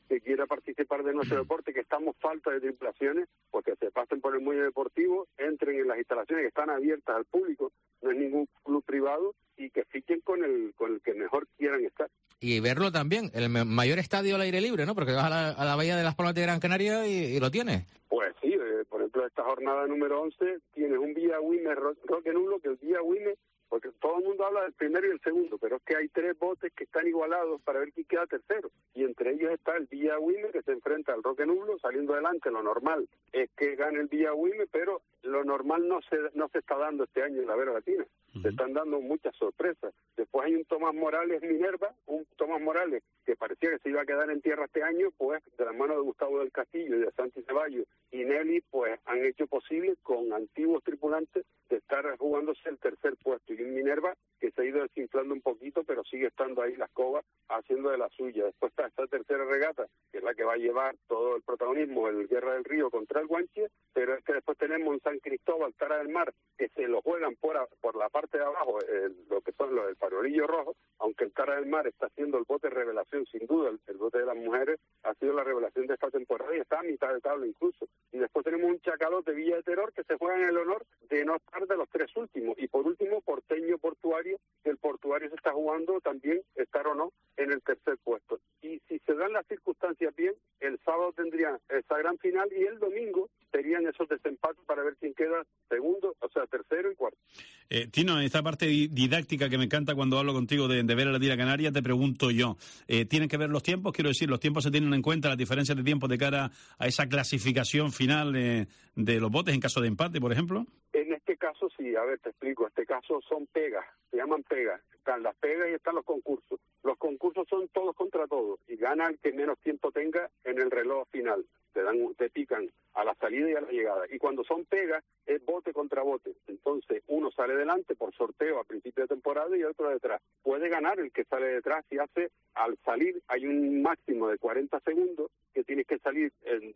que quiera participar de nuestro deporte, que estamos falta de tripulaciones, pues que se pasen por el muelle deportivo, entren en las instalaciones que están abiertas al público, no es ningún club privado, y que fichen con el que mejor quieran estar. Y verlo también, el mayor estadio al aire libre, ¿no? Porque vas a la bahía de Las Palmas de Gran Canaria y lo tienes. Pues sí, por ejemplo, esta jornada número 11 tienes un Vía Wime Roque Nulo, que el Vía Wime, porque todo el mundo habla del primero y el segundo, pero es que hay 3 botes que están igualados para ver quién queda tercero, y entre ellos está el Vía Wime, que se enfrenta al Roque Nulo saliendo adelante. Lo normal es que gane el Vía Wime, pero lo normal no se está dando este año en la Vera Latina. Se están dando muchas sorpresas. Después hay un Tomás Morales Minerva, un Tomás Morales que parecía que se iba a quedar en tierra este año, pues de la mano de Gustavo del Castillo y de Santi Ceballos y Nelly, pues han hecho posible con antiguos tripulantes de estar jugándose el tercer puesto. Y un Minerva que se ha ido desinflando un poquito, pero sigue estando ahí la escoba haciendo de la suya. Después está esta tercera regata, que es la que va a llevar todo el protagonismo, el Guerra del Río contra el Guanche, pero es que después tenemos en San Cristóbal, Tara del Mar, que se lo juegan por la parte de abajo, lo que son los del farolillo rojo, aunque el Tara del Mar está haciendo el bote revelación, sin duda, el bote de las mujeres ha sido la revelación de esta temporada y está a mitad de tabla incluso. Y después tenemos un Chacalot de Villa de Terror que se juega en el honor de no estar de los 3 últimos. Y por último, Porteño Portuario, que el Portuario se está jugando también estar o no en el tercer puesto. Y si se dan las circunstancias bien, el sábado tendrían esa gran final y el domingo serían esos desempates para ver quién queda segundo, o sea, tercero y cuarto. Tino, esta parte didáctica que me encanta cuando hablo contigo de ver a la Tira Canaria, te pregunto yo, ¿tienen que ver los tiempos? Quiero decir, ¿los tiempos se tienen en cuenta, las diferencias de tiempo de cara a esa clasificación final de los botes en caso de empate, por ejemplo? En este caso sí, a ver, te explico, en este caso son pegas, se llaman pegas, están las pegas y están los concursos. Los concursos son todos contra todos y gana el que menos tiempo tenga en el reloj final. Te pican a la salida y a la llegada. Y cuando son pegas, es bote contra bote. Entonces, uno sale delante por sorteo a principio de temporada y otro detrás. Puede ganar el que sale detrás si hace, al salir, hay un máximo de 40 segundos que tienes que salir,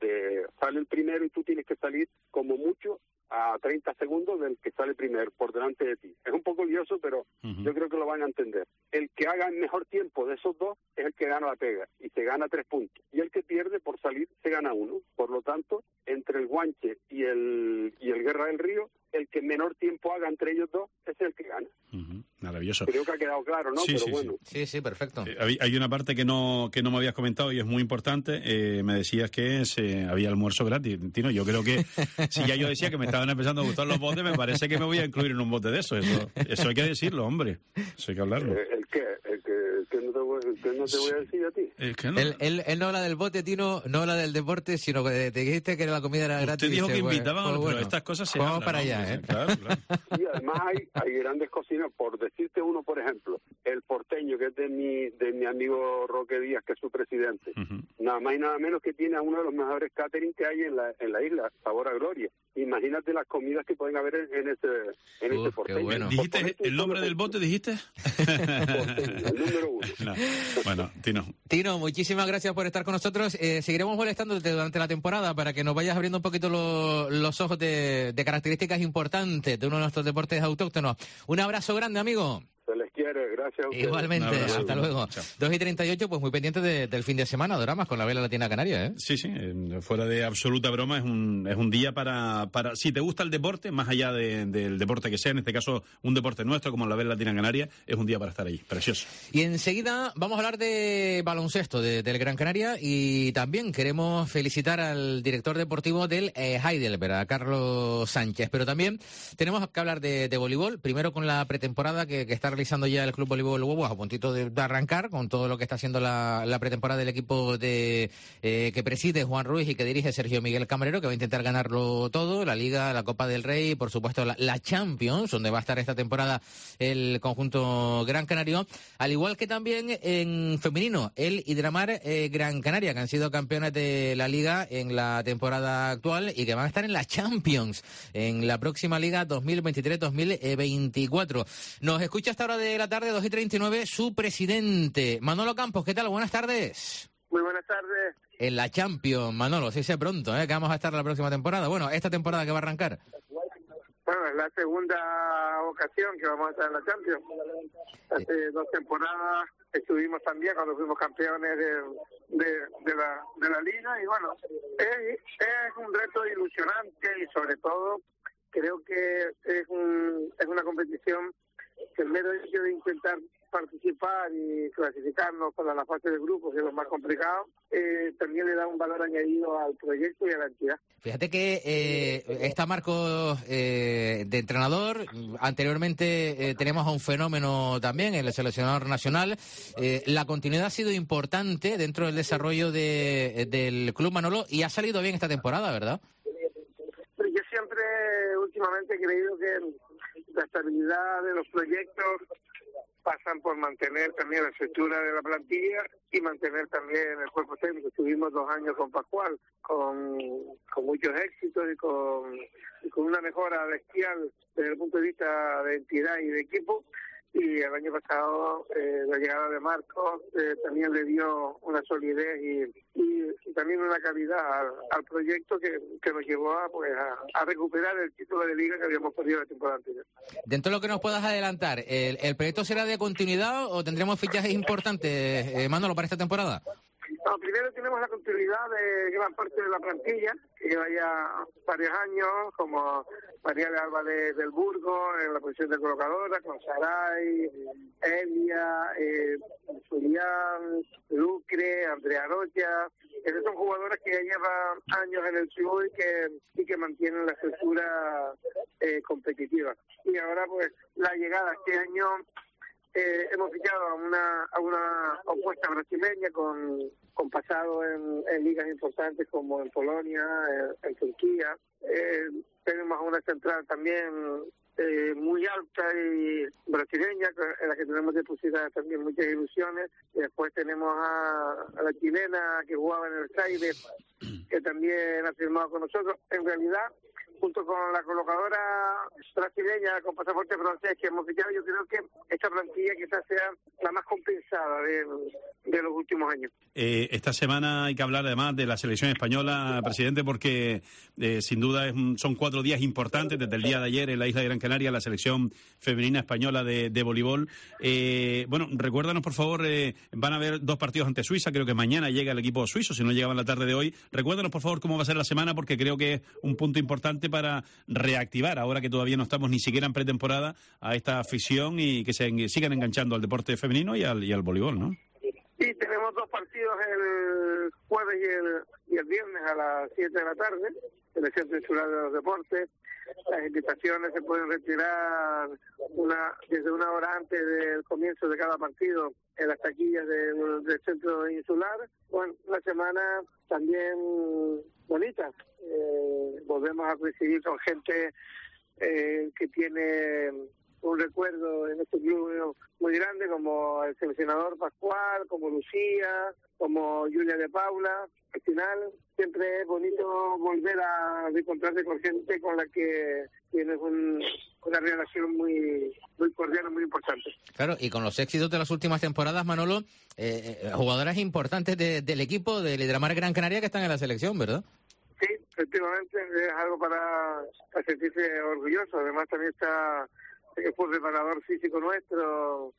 sale el primero y tú tienes que salir como mucho a 30 segundos del que sale primero, por delante de ti. Es un poco lioso, pero yo creo que lo van a entender. El que haga el mejor tiempo de esos dos es el que gana la pega, y se gana 3 puntos. Y el que pierde por salir se gana 1. Por lo tanto, entre el Guanche y el Guerra del Río, el que menor tiempo haga entre ellos dos es el que gana. Maravilloso. Creo que ha quedado claro, ¿no? Sí, pero sí, bueno. Sí, perfecto. Hay una parte que no me habías comentado y es muy importante. Me decías que había almuerzo gratis. Tino, yo creo que si ya yo decía que me estaban empezando a gustar los botes, me parece que me voy a incluir en un bote de eso. Eso hay que decirlo, hombre. Eso hay que hablarlo. ¿El qué? ¿El que no te voy a decir a ti? No. Él no habla del bote, Tino, no habla del deporte, sino que te dijiste que la comida era gratis. Usted dijo que invitaban, pero estas cosas se vamos hablan, para ¿no? allá, ¿eh? Claro. Y además hay grandes cocinas, por decirte uno, por ejemplo, el Porteño, que es de mi amigo Roque Díaz, que es su presidente. Nada más y nada menos que tiene a uno de los mejores catering que hay en la isla, Sabor a Gloria. Imagínate las comidas que pueden haber en ese Porteño. Bueno. ¿Dijiste el nombre del bote, dijiste? Porteño, el número 1. No. Bueno, Tino, muchísimas gracias por estar con nosotros. Seguiremos molestándote durante la temporada para que nos vayas abriendo un poquito los ojos de características importantes de uno de nuestros deportes autóctonos. Un abrazo grande, amigo. Se les quiere, gracias a ustedes. Igualmente, hasta luego. Chao. 2:38, pues muy pendientes del fin de semana, Doramas, con la Vela Latina Canaria, ¿eh? Sí, fuera de absoluta broma, es un día para si te gusta el deporte, más allá del deporte que sea, en este caso un deporte nuestro como la Vela Latina Canaria, es un día para estar allí, precioso. Y enseguida vamos a hablar de baloncesto del Gran Canaria, y también queremos felicitar al director deportivo del Heidelberg, a Carlos Sánchez, pero también tenemos que hablar de voleibol, primero con la pretemporada que está realizando ya el Club Voleibol Huevos, a puntito de arrancar con todo lo que está haciendo la pretemporada del equipo que preside Juan Ruiz y que dirige Sergio Miguel Camarero, que va a intentar ganarlo todo, la Liga, la Copa del Rey y por supuesto la Champions, donde va a estar esta temporada el conjunto Gran Canario, al igual que también en femenino, el Hidramar Gran Canaria, que han sido campeones de la Liga en la temporada actual y que van a estar en la Champions en la próxima Liga 2023-2024. Nos escucha hasta hora de la tarde, 2:39, su presidente, Manolo Campos. ¿Qué tal? Buenas tardes. Muy buenas tardes. En la Champions, Manolo, se dice pronto, que vamos a estar la próxima temporada. Bueno, esta temporada que va a arrancar. Bueno, es la segunda ocasión que vamos a estar en la Champions. Hace 2 temporadas estuvimos también cuando fuimos campeones de la liga, y bueno, es un reto ilusionante, y sobre todo creo que es una competición que el mero hecho de intentar participar y clasificarnos para la fase de grupos, que es lo más complicado, también le da un valor añadido al proyecto y a la entidad. Fíjate que está Marcos de entrenador. Anteriormente tenemos a un fenómeno también, el seleccionador nacional. La continuidad ha sido importante dentro del desarrollo del club, Manolo, y ha salido bien esta temporada, ¿verdad? Yo siempre, últimamente, he creído que la estabilidad de los proyectos pasan por mantener también la estructura de la plantilla y mantener también el cuerpo técnico. Estuvimos 2 años con Pascual, con muchos éxitos y con una mejora bestial desde el punto de vista de entidad y de equipo. Y el año pasado la llegada de Marcos también le dio una solidez y también una calidad al proyecto que nos llevó a recuperar el título de liga que habíamos perdido la temporada anterior. Dentro de lo que nos puedas adelantar, ¿el proyecto será de continuidad o tendremos fichajes importantes, Manolo, para esta temporada? No, primero tenemos la continuidad de gran parte de la plantilla, que lleva ya varios años, como María de Álvarez del Burgo, en la posición de colocadora, con Saray, Elia, Julián, Lucre, Andrea Rocha. Esos son jugadores que ya llevan años en el club y que mantienen la estructura competitiva. Y ahora, pues, la llegada este año... hemos fichado a una opuesta brasileña con pasado en ligas importantes como en Polonia, en Turquía. Tenemos una central también muy alta y brasileña, en la que tenemos depositadas también muchas ilusiones. Y después tenemos a la chilena que jugaba en el Zaire, que también ha firmado con nosotros. En realidad, junto con la colocadora brasileña con pasaporte francés que hemos fichado, yo creo que esta plantilla quizás sea la más compensada de los últimos años. Esta semana hay que hablar además de la selección española, presidente, porque sin duda son 4 días importantes. Desde el día de ayer en la isla de Gran Canaria, la selección femenina española de voleibol. Bueno, recuérdanos por favor, van a haber 2 partidos ante Suiza, creo que mañana llega el equipo suizo, si no llegaba en la tarde de hoy. Recuérdanos por favor cómo va a ser la semana, porque creo que es un punto importante para reactivar, ahora que todavía no estamos ni siquiera en pretemporada, a esta afición y que se sigan enganchando al deporte femenino y al voleibol, ¿no? Sí, tenemos 2 partidos el jueves y el viernes a las 7 de la tarde en el Centro Insular de los Deportes. Las invitaciones se pueden retirar desde 1 hora antes del comienzo de cada partido en las taquillas del Centro Insular. Bueno, una semana también bonita. Volvemos a coincidir con gente que tiene un recuerdo en este club muy grande, como el seleccionador Pascual, como Lucía, como Julia de Paula. Al final siempre es bonito volver a encontrarse con gente con la que tienes una relación muy cordial, muy importante. Claro, y con los éxitos de las últimas temporadas, Manolo, jugadoras importantes del equipo de Hidramar Gran Canaria que están en la selección, ¿verdad? Sí, efectivamente, es algo para sentirse orgulloso. Además también está que fue el preparador físico nuestro,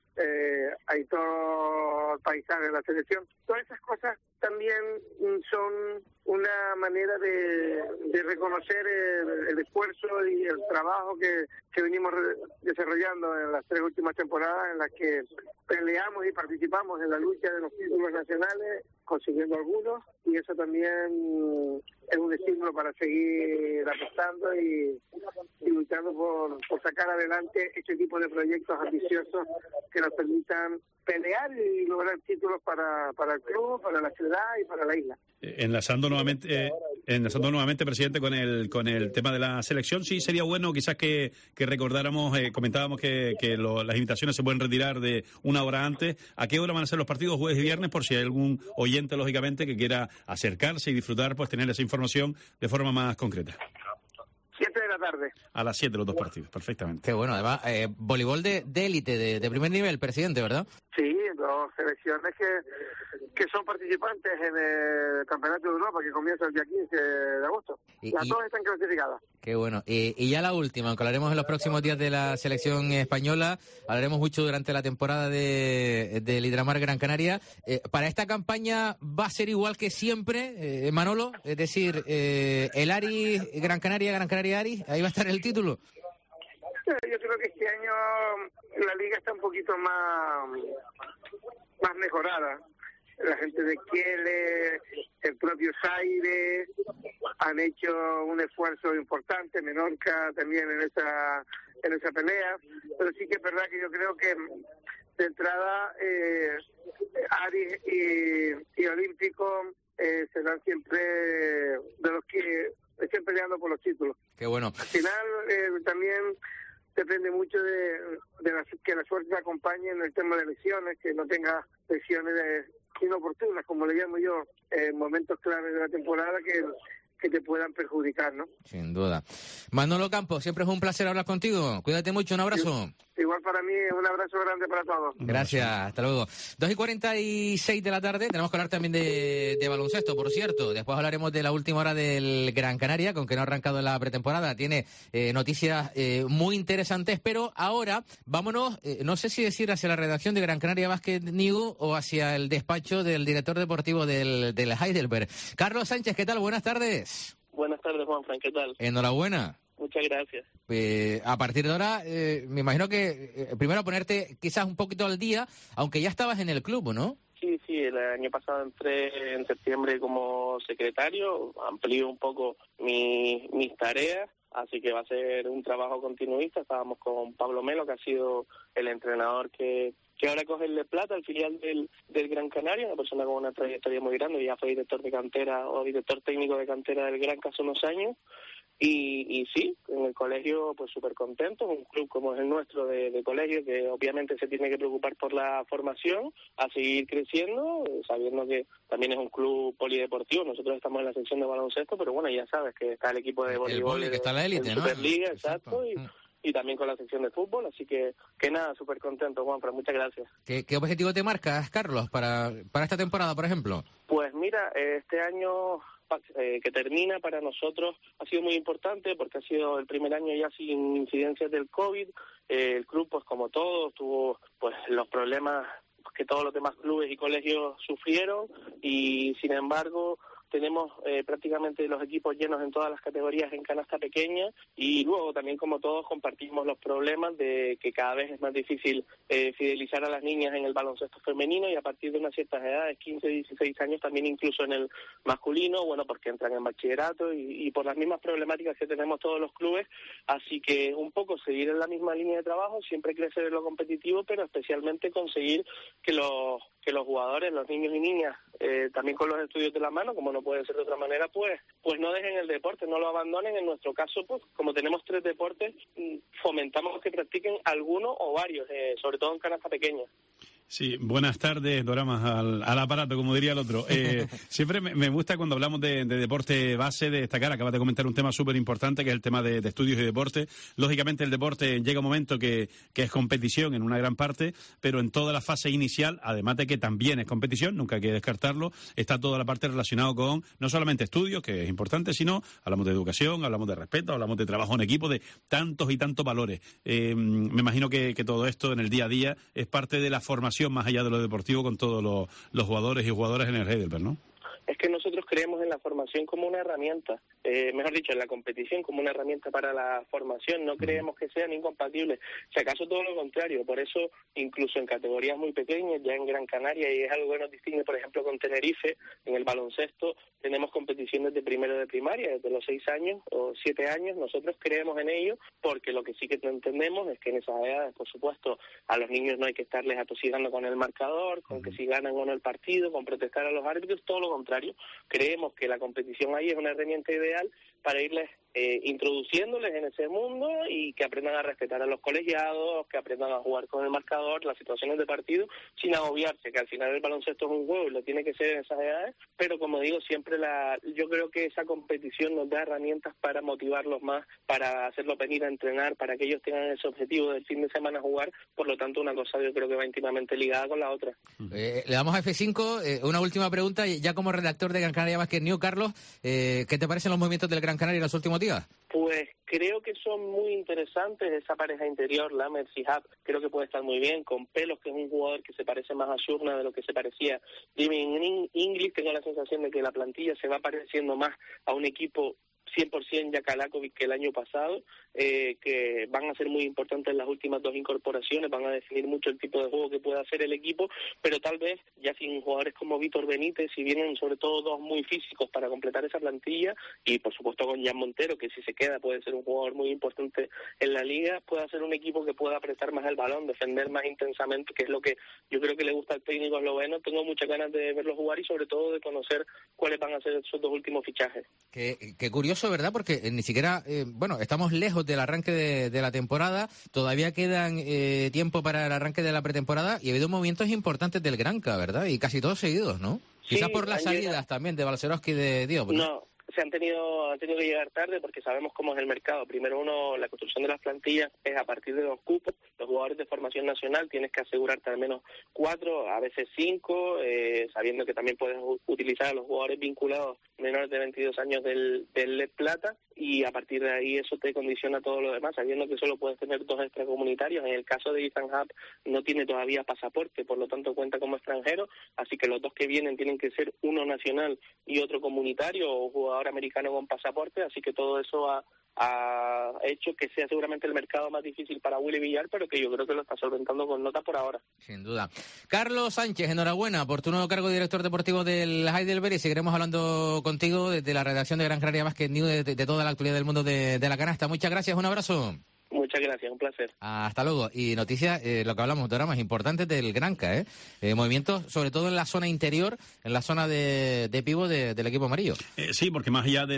Aitor Paisán en la selección. Todas esas cosas también son una manera de reconocer el esfuerzo y el trabajo que venimos desarrollando en las 3 últimas temporadas, en las que peleamos y participamos en la lucha de los títulos nacionales, consiguiendo algunos, y eso también es un estímulo para seguir apostando y luchando por sacar adelante este tipo de proyectos ambiciosos que nos permitan pelear y lograr títulos para el club, para la ciudad y para la isla. Enlazando nuevamente, presidente, con el tema de la selección, sí sería bueno quizás que recordáramos, comentábamos que las invitaciones se pueden retirar de 1 hora antes. ¿A qué hora van a ser los partidos, jueves y viernes? Por si hay algún oyente, lógicamente, que quiera acercarse y disfrutar, pues tener esa información de forma más concreta. 7 de la tarde. A las 7 los dos partidos, perfectamente. Qué bueno, además, voleibol de élite, de primer nivel, presidente, ¿verdad? Sí, dos selecciones que son participantes en el Campeonato de Europa, que comienza el día 15 de agosto. Las dos están clasificadas. Qué bueno. Y ya la última, aunque hablaremos en los próximos días de la selección española, hablaremos mucho durante la temporada del Hidramar Gran Canaria. Para esta campaña va a ser igual que siempre, Manolo, es decir, el Aris Gran Canaria Aris, ahí va a estar el título. Yo creo que este año la liga está un poquito más mejorada. La gente de Kiele, el propio Zaire, han hecho un esfuerzo importante, Menorca también en esa pelea, pero sí que es verdad que yo creo que de entrada Aris y Olímpico serán siempre de los que estén peleando por los títulos. Qué bueno. Al final también depende mucho de que la suerte acompañe en el tema de lesiones, que no tenga lesiones inoportunas, como le llamo yo, en momentos claves de la temporada que te puedan perjudicar, ¿no? Sin duda. Manolo Campos, siempre es un placer hablar contigo. Cuídate mucho, un abrazo. Igual para mí, un abrazo grande para todos. Gracias, hasta luego. 2:46 de la tarde, tenemos que hablar también de baloncesto, por cierto. Después hablaremos de la última hora del Gran Canaria, con que no ha arrancado la pretemporada. Tiene noticias muy interesantes, pero ahora vámonos, no sé si decir hacia la redacción de Gran Canaria Basket News o hacia el despacho del director deportivo del Heidelberg. Carlos Sánchez, ¿qué tal? Buenas tardes. Buenas tardes, Juanfran, ¿qué tal? Enhorabuena. Muchas gracias. A partir de ahora, me imagino que primero ponerte quizás un poquito al día, aunque ya estabas en el club, ¿no? Sí, el año pasado entré en septiembre como secretario, amplío un poco mis tareas, así que va a ser un trabajo continuista. Estábamos con Pablo Melo, que ha sido el entrenador que ahora coge el de plata, el filial del Gran Canaria, una persona con una trayectoria muy grande, ya fue director de cantera o director técnico de cantera del Gran hace unos años. Y sí, en el colegio pues súper contento, un club como es el nuestro de colegio que obviamente se tiene que preocupar por la formación, a seguir creciendo, sabiendo que también es un club polideportivo. Nosotros estamos en la sección de baloncesto, pero bueno, ya sabes que está el equipo de voleibol, que está la élite, ¿no? Superliga, exacto, y también con la sección de fútbol, así que nada, súper contento, Juanfran, muchas gracias. ¿Qué objetivo te marcas, Carlos, para esta temporada, por ejemplo? Pues mira, este año que termina para nosotros ha sido muy importante porque ha sido el primer año ya sin incidencias del COVID. El club, pues como todos, tuvo pues los problemas que todos los demás clubes y colegios sufrieron, y sin embargo tenemos prácticamente los equipos llenos en todas las categorías en canasta pequeña, y luego también, como todos, compartimos los problemas de que cada vez es más difícil fidelizar a las niñas en el baloncesto femenino, y a partir de unas ciertas edades, 15, 16 años, también incluso en el masculino, bueno, porque entran en bachillerato y por las mismas problemáticas que tenemos todos los clubes. Así que un poco seguir en la misma línea de trabajo, siempre crecer en lo competitivo, pero especialmente conseguir que los jugadores, los niños y niñas, también con los estudios de la mano, como no puede ser de otra manera, pues no dejen el deporte, no lo abandonen. En nuestro caso, pues como tenemos 3 deportes, fomentamos que practiquen alguno o varios, sobre todo en canasta pequeña. Sí, buenas tardes, Doramas, al aparato, como diría el otro. Siempre me gusta cuando hablamos de deporte base, de destacar, acabas de comentar un tema súper importante, que es el tema de estudios y deporte. Lógicamente el deporte llega un momento que es competición en una gran parte, pero en toda la fase inicial, además de que también es competición, nunca hay que descartarlo, está toda la parte relacionada con no solamente estudios, que es importante, sino hablamos de educación, hablamos de respeto, hablamos de trabajo en equipo, de tantos y tantos valores. Me imagino que todo esto en el día a día es parte de la formación más allá de lo deportivo con todos los jugadores y jugadoras en el Heidelberg, ¿no? Es que nosotros creemos en la formación como una herramienta, mejor dicho, en la competición como una herramienta para la formación. No creemos que sean incompatibles, si acaso todo lo contrario. Por eso, incluso en categorías muy pequeñas, ya en Gran Canaria, y es algo que nos distingue, por ejemplo, con Tenerife, en el baloncesto tenemos competiciones de primero de primaria, desde los 6 años o 7 años. Nosotros creemos en ello, porque lo que sí que entendemos es que en esas edades, por supuesto, a los niños no hay que estarles atosigando con el marcador, con que si ganan o no el partido, con protestar a los árbitros, todo lo contrario. Creemos que la competición ahí es una herramienta ideal para irles introduciéndoles en ese mundo y que aprendan a respetar a los colegiados, que aprendan a jugar con el marcador, las situaciones de partido, sin agobiarse, que al final el baloncesto es un juego y lo tiene que ser en esas edades, pero como digo, siempre yo creo que esa competición nos da herramientas para motivarlos más, para hacerlos venir a entrenar, para que ellos tengan ese objetivo del fin de semana jugar, por lo tanto una cosa yo creo que va íntimamente ligada con la otra. Le damos a F5, una última pregunta, ya como redactor de Gran Canaria Basket News, Carlos, ¿qué te parecen los movimientos del Gran Canaria en los últimos días? Pues creo que son muy interesantes esa pareja interior, Lammers y Happ, creo que puede estar muy bien, con Pelos, que es un jugador que se parece más a Shurna de lo que se parecía Jimmy Inglis. Tengo la sensación de que la plantilla se va pareciendo más a un equipo 100% Jakalakovic que el año pasado, que van a ser muy importantes las últimas dos incorporaciones, van a definir mucho el tipo de juego que puede hacer el equipo, pero tal vez ya sin jugadores como Víctor Benítez, si vienen sobre todo dos muy físicos para completar esa plantilla, y por supuesto con Jan Montero, que si se queda puede ser un jugador muy importante en la liga, puede hacer un equipo que pueda apretar más el balón, defender más intensamente, que es lo que yo creo que le gusta al técnico esloveno. Tengo muchas ganas de verlo jugar y sobre todo de conocer cuáles van a ser esos dos últimos fichajes. Qué curioso, ¿verdad? Porque ni siquiera, estamos lejos del arranque de la temporada, todavía quedan tiempo para el arranque de la pretemporada y ha habido movimientos importantes del Granca, ¿verdad? Y casi todos seguidos, ¿no? Sí, quizás por las salidas también de Balcerowski y de Diop, ¿no? No, han tenido que llegar tarde porque sabemos cómo es el mercado. Primero la construcción de las plantillas es a partir de los cupos. Los jugadores de formación nacional tienes que asegurarte al menos 4, a veces 5, sabiendo que también puedes utilizar a los jugadores vinculados menores de 22 años del LED Plata, y a partir de ahí eso te condiciona todo lo demás, sabiendo que solo puedes tener 2 extracomunitarios. En el caso de Ethan Happ no tiene todavía pasaporte, por lo tanto cuenta como extranjero, así que los 2 que vienen tienen que ser uno nacional y otro comunitario o jugador americano con pasaporte, así que todo eso ha hecho que sea seguramente el mercado más difícil para Willy Villar, pero que yo creo que lo está solventando con nota por ahora. Sin duda. Carlos Sánchez, enhorabuena por tu nuevo cargo de director deportivo del Heidelberg, y seguiremos hablando contigo desde la redacción de Gran Canaria Basket News de toda la actualidad del mundo de la canasta. Muchas gracias, un abrazo. Muchas gracias, un placer. Hasta luego. Y noticias, lo que hablamos, dramas importantes del Granca, movimientos sobre todo en la zona interior, en la zona de pívot del equipo amarillo. Sí, porque más allá de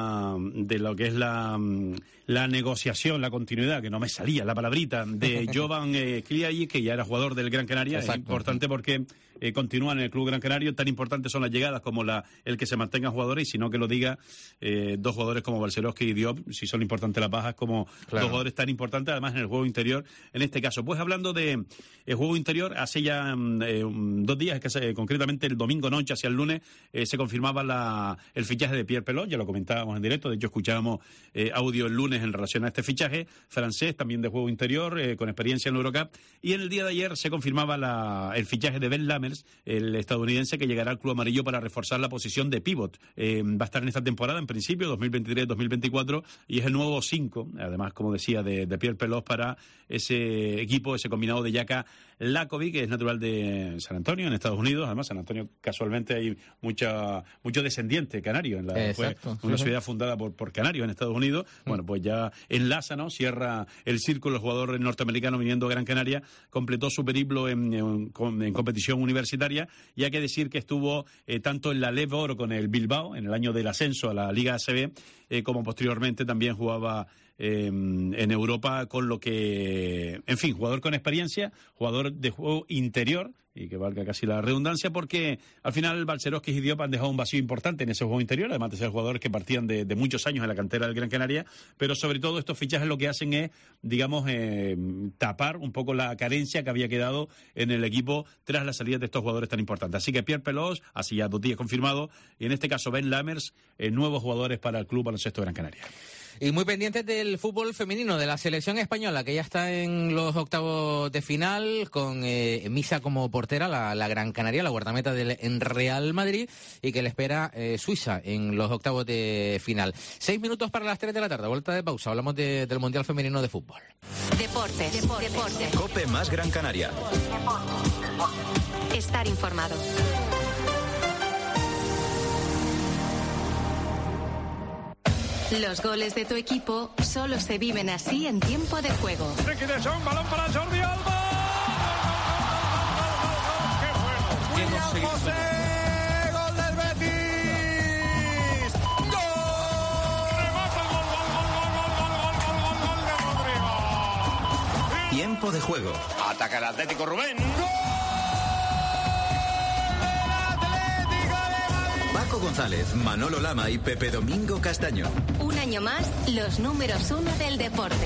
lo que es la negociación, la continuidad, que no me salía la palabrita, de Jovan Kliajic, que ya era jugador del Gran Canaria. Exacto. Es importante porque continúa en el Club Gran Canario. Tan importantes son las llegadas como el que se mantengan jugadores, y si no que lo diga 2 jugadores como Balcerowski y Diop, si son importantes las bajas, como claro. 2 jugadores tan importantes además en el juego interior en este caso. Pues hablando de juego interior, hace ya 2 días, concretamente el domingo noche hacia el lunes, se confirmaba el fichaje de Pierre Pelot. Ya lo comentábamos en directo, de hecho escuchábamos audio el lunes en relación a este fichaje francés, también de juego interior, con experiencia en la Eurocup, y en el día de ayer se confirmaba el fichaje de Ben Lammers, el estadounidense, que llegará al club amarillo para reforzar la posición de pívot. Va a estar en esta temporada, en principio, 2023-2024, y es el nuevo 5, además, como decía, de Pierre Pelot para ese equipo, ese combinado de Jakalakovic, que es natural de San Antonio, en Estados Unidos. Además, San Antonio, casualmente, hay mucho descendiente canario. Fue una ciudad fundada por canarios en Estados Unidos. Bueno, pues ya enlaza, ¿no? Cierra el círculo. El jugador norteamericano viniendo a Gran Canaria completó su periplo en competición universitaria, y hay que decir que estuvo tanto en la LEV Oro con el Bilbao, en el año del ascenso a la Liga ACB, como posteriormente también jugaba en Europa, con lo que, en fin, jugador con experiencia, jugador de juego interior, y que valga casi la redundancia, porque al final Balcerowski y Diop han dejado un vacío importante en ese juego interior, además de ser jugadores que partían de muchos años en la cantera del Gran Canaria, pero sobre todo estos fichajes lo que hacen es, digamos, tapar un poco la carencia que había quedado en el equipo tras la salida de estos jugadores tan importantes. Así que Pierre Pelot, así ya 2 días confirmado, y en este caso Ben Lammers, nuevos jugadores para el Club Baloncesto Gran Canaria. Y muy pendientes del fútbol femenino, de la selección española, que ya está en los octavos de final, con Misa como portera, la Gran Canaria, la guardameta del Real Madrid, y que le espera Suiza en los octavos de final. 6 minutos para las 3 de la tarde, vuelta de pausa. Hablamos del Mundial Femenino de Fútbol. Deportes. COPE más Gran Canaria. Estar informado. Los goles de tu equipo solo se viven así en tiempo de juego. Ricky de Jong, balón para Jordi Alba. ¡Qué bueno! William José, gol del Betis. ¡Gol! Remata el gol Tiempo de juego. Ataca el Atlético, Rubén. Paco González, Manolo Lama y Pepe Domingo Castaño. Un año más, los números 1 del deporte.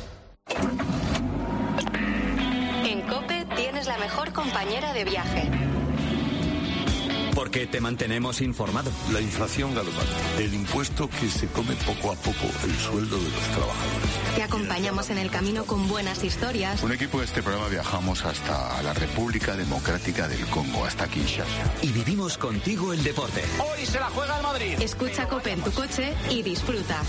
En COPE tienes la mejor compañera de viaje. Porque te mantenemos informado. La inflación galopante, el impuesto que se come poco a poco el sueldo de los trabajadores. Te acompañamos en el camino con buenas historias. Un equipo de este programa viajamos hasta la República Democrática del Congo, hasta Kinshasa. Y vivimos contigo el deporte. Hoy se la juega el Madrid. Escucha COPE en tu coche y disfruta.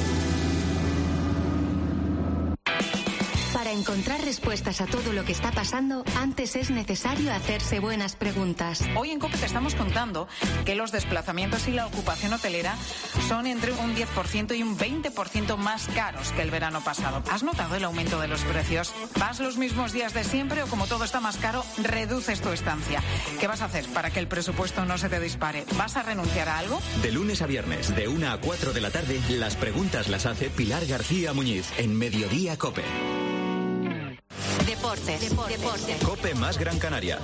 Para encontrar respuestas a todo lo que está pasando, antes es necesario hacerse buenas preguntas. Hoy en COPE te estamos contando que los desplazamientos y la ocupación hotelera son entre un 10% y un 20% más caros que el verano pasado. ¿Has notado el aumento de los precios? ¿Vas los mismos días de siempre o como todo está más caro, reduces tu estancia? ¿Qué vas a hacer para que el presupuesto no se te dispare? ¿Vas a renunciar a algo? De lunes a viernes, de 1 a 4 de la tarde, las preguntas las hace Pilar García Muñiz en Mediodía COPE. Deportes. COPE más Gran Canaria.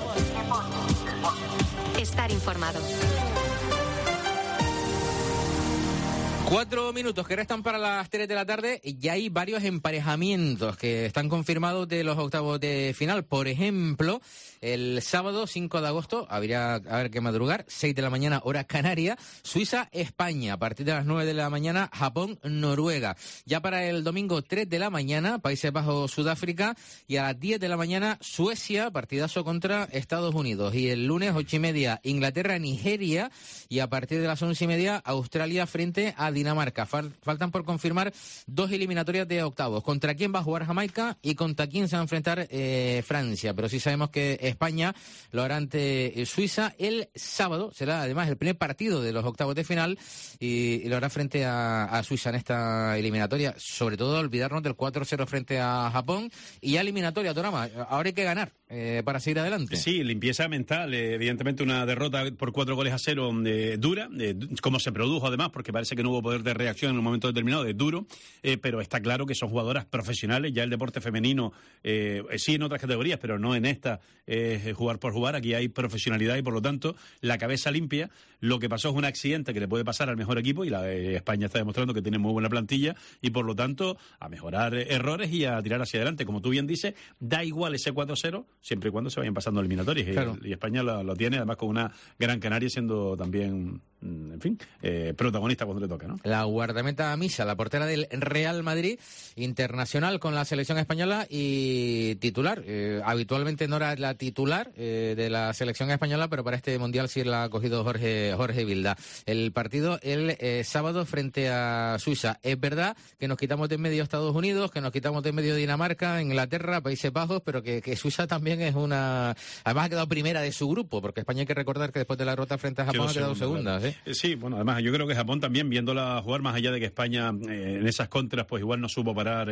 Estar informado. 4 minutos que restan para las 3 de la tarde y ya hay varios emparejamientos que están confirmados de los octavos de final. Por ejemplo, el sábado 5 de agosto habría que madrugar, 6 de la mañana hora canaria, Suiza-España. A partir de las 9 de la mañana, Japón-Noruega. Ya para el domingo 3 de la mañana, Países Bajos-Sudáfrica. Y a las 10 de la mañana, Suecia, partidazo contra Estados Unidos. Y el lunes 8:30, Inglaterra-Nigeria. Y a partir de las 11:30, Australia frente a Dinamarca. Faltan por confirmar 2 eliminatorias de octavos. ¿Contra quién va a jugar Jamaica y contra quién se va a enfrentar Francia? Pero sí sabemos que España lo hará ante Suiza el sábado. Será además el primer partido de los octavos de final y lo hará frente a Suiza en esta eliminatoria. Sobre todo olvidarnos del 4-0 frente a Japón. Y ya eliminatoria, Torama. Ahora hay que ganar para seguir adelante. Sí, limpieza mental. Evidentemente una derrota por 4-0 dura, como se produjo además, porque parece que no hubo poder de reacción en un momento determinado, es duro, pero está claro que son jugadoras profesionales. Ya el deporte femenino, sí en otras categorías, pero no en esta, jugar por jugar. Aquí hay profesionalidad y por lo tanto la cabeza limpia. Lo que pasó es un accidente que le puede pasar al mejor equipo y la de España está demostrando que tiene muy buena plantilla y por lo tanto a mejorar errores y a tirar hacia adelante. Como tú bien dices, da igual ese 4-0 siempre y cuando se vayan pasando eliminatorias. Claro. Y España lo tiene además con una Gran Canaria siendo también, en fin, protagonista cuando le toca, ¿no? La guardameta Misa, la portera del Real Madrid, internacional con la selección española y titular. Habitualmente no era la titular de la selección española, pero para este Mundial sí la ha cogido Jorge Vilda. El partido el sábado frente a Suiza. Es verdad que nos quitamos de en medio Estados Unidos, que nos quitamos de en medio Dinamarca, Inglaterra, Países Bajos, pero que Suiza también es una... Además ha quedado primera de su grupo, porque España hay que recordar que después de la derrota frente a Japón ha quedado segunda. Claro. Sí, bueno, además yo creo que Japón también, viéndola jugar, más allá de que España en esas contras pues igual no supo parar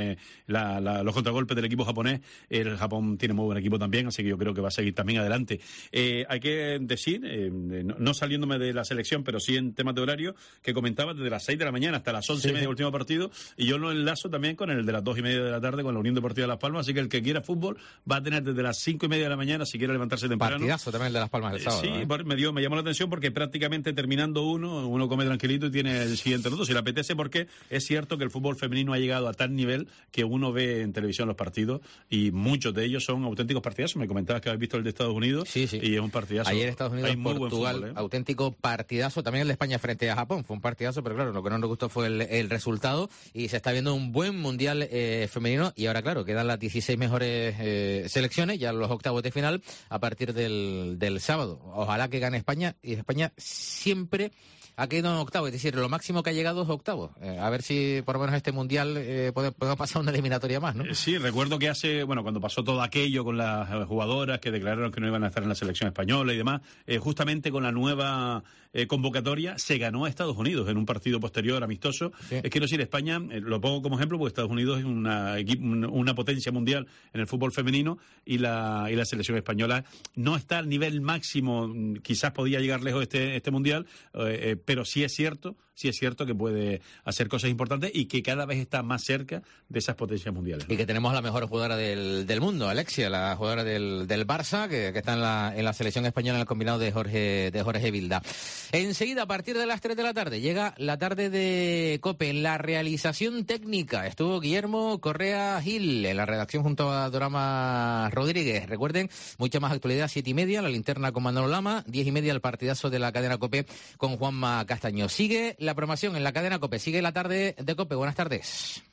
los contragolpes del equipo japonés, el Japón tiene muy buen equipo también, así que yo creo que va a seguir también adelante. Hay que decir, no saliéndome de la selección, pero sí en temas de horario, que comentaba desde las 6 de la mañana hasta las 11:30 último partido, y yo lo enlazo también con el de las 2:30 de la tarde con la Unión Deportiva de Las Palmas, así que el que quiera fútbol va a tener desde las 5:30 de la mañana, si quiere levantarse temprano. Partidazo también el de Las Palmas del sábado. Sí, me llamó la atención porque prácticamente terminando uno come tranquilito y tiene el siguiente minuto, si le apetece, porque es cierto que el fútbol femenino ha llegado a tal nivel que uno ve en televisión los partidos y muchos de ellos son auténticos partidazos. Me comentabas que habéis visto el de Estados Unidos. Sí. Y es un partidazo. Ayer Estados Unidos, Portugal, fútbol, auténtico partidazo. También el de España frente a Japón. Fue un partidazo, pero claro, lo que no nos gustó fue el resultado y se está viendo un buen mundial femenino y ahora, claro, quedan las 16 mejores selecciones, ya los octavos de final a partir del sábado. Ojalá que gane España y España siempre ha quedado en octavo, es decir, lo máximo que ha llegado es octavo. A ver si por lo menos este mundial podemos pasar una eliminatoria más, ¿no? Sí, recuerdo que cuando pasó todo aquello con las jugadoras que declararon que no iban a estar en la selección española y demás, justamente con la nueva convocatoria se ganó a Estados Unidos en un partido posterior amistoso. Sí. Quiero decir, España, lo pongo como ejemplo porque Estados Unidos es una potencia mundial en el fútbol femenino y la selección española no está al nivel máximo, quizás podía llegar lejos este mundial, pero sí es cierto sí es cierto que puede hacer cosas importantes y que cada vez está más cerca de esas potencias mundiales, ¿no? Y que tenemos a la mejor jugadora del mundo, Alexia, la jugadora del Barça, que está en la selección española en el combinado de Jorge Vilda. Enseguida, a partir de las 3 de la tarde, llega la tarde de COPE. En la realización técnica estuvo Guillermo Correa Gil, en la redacción junto a Dorama Rodríguez. Recuerden, mucha más actualidad, 7:30, la linterna con Manolo Lama, 10:30 el partidazo de la cadena COPE con Juanma Castaño. Sigue la programación en la cadena COPE, sigue la tarde de COPE. Buenas tardes.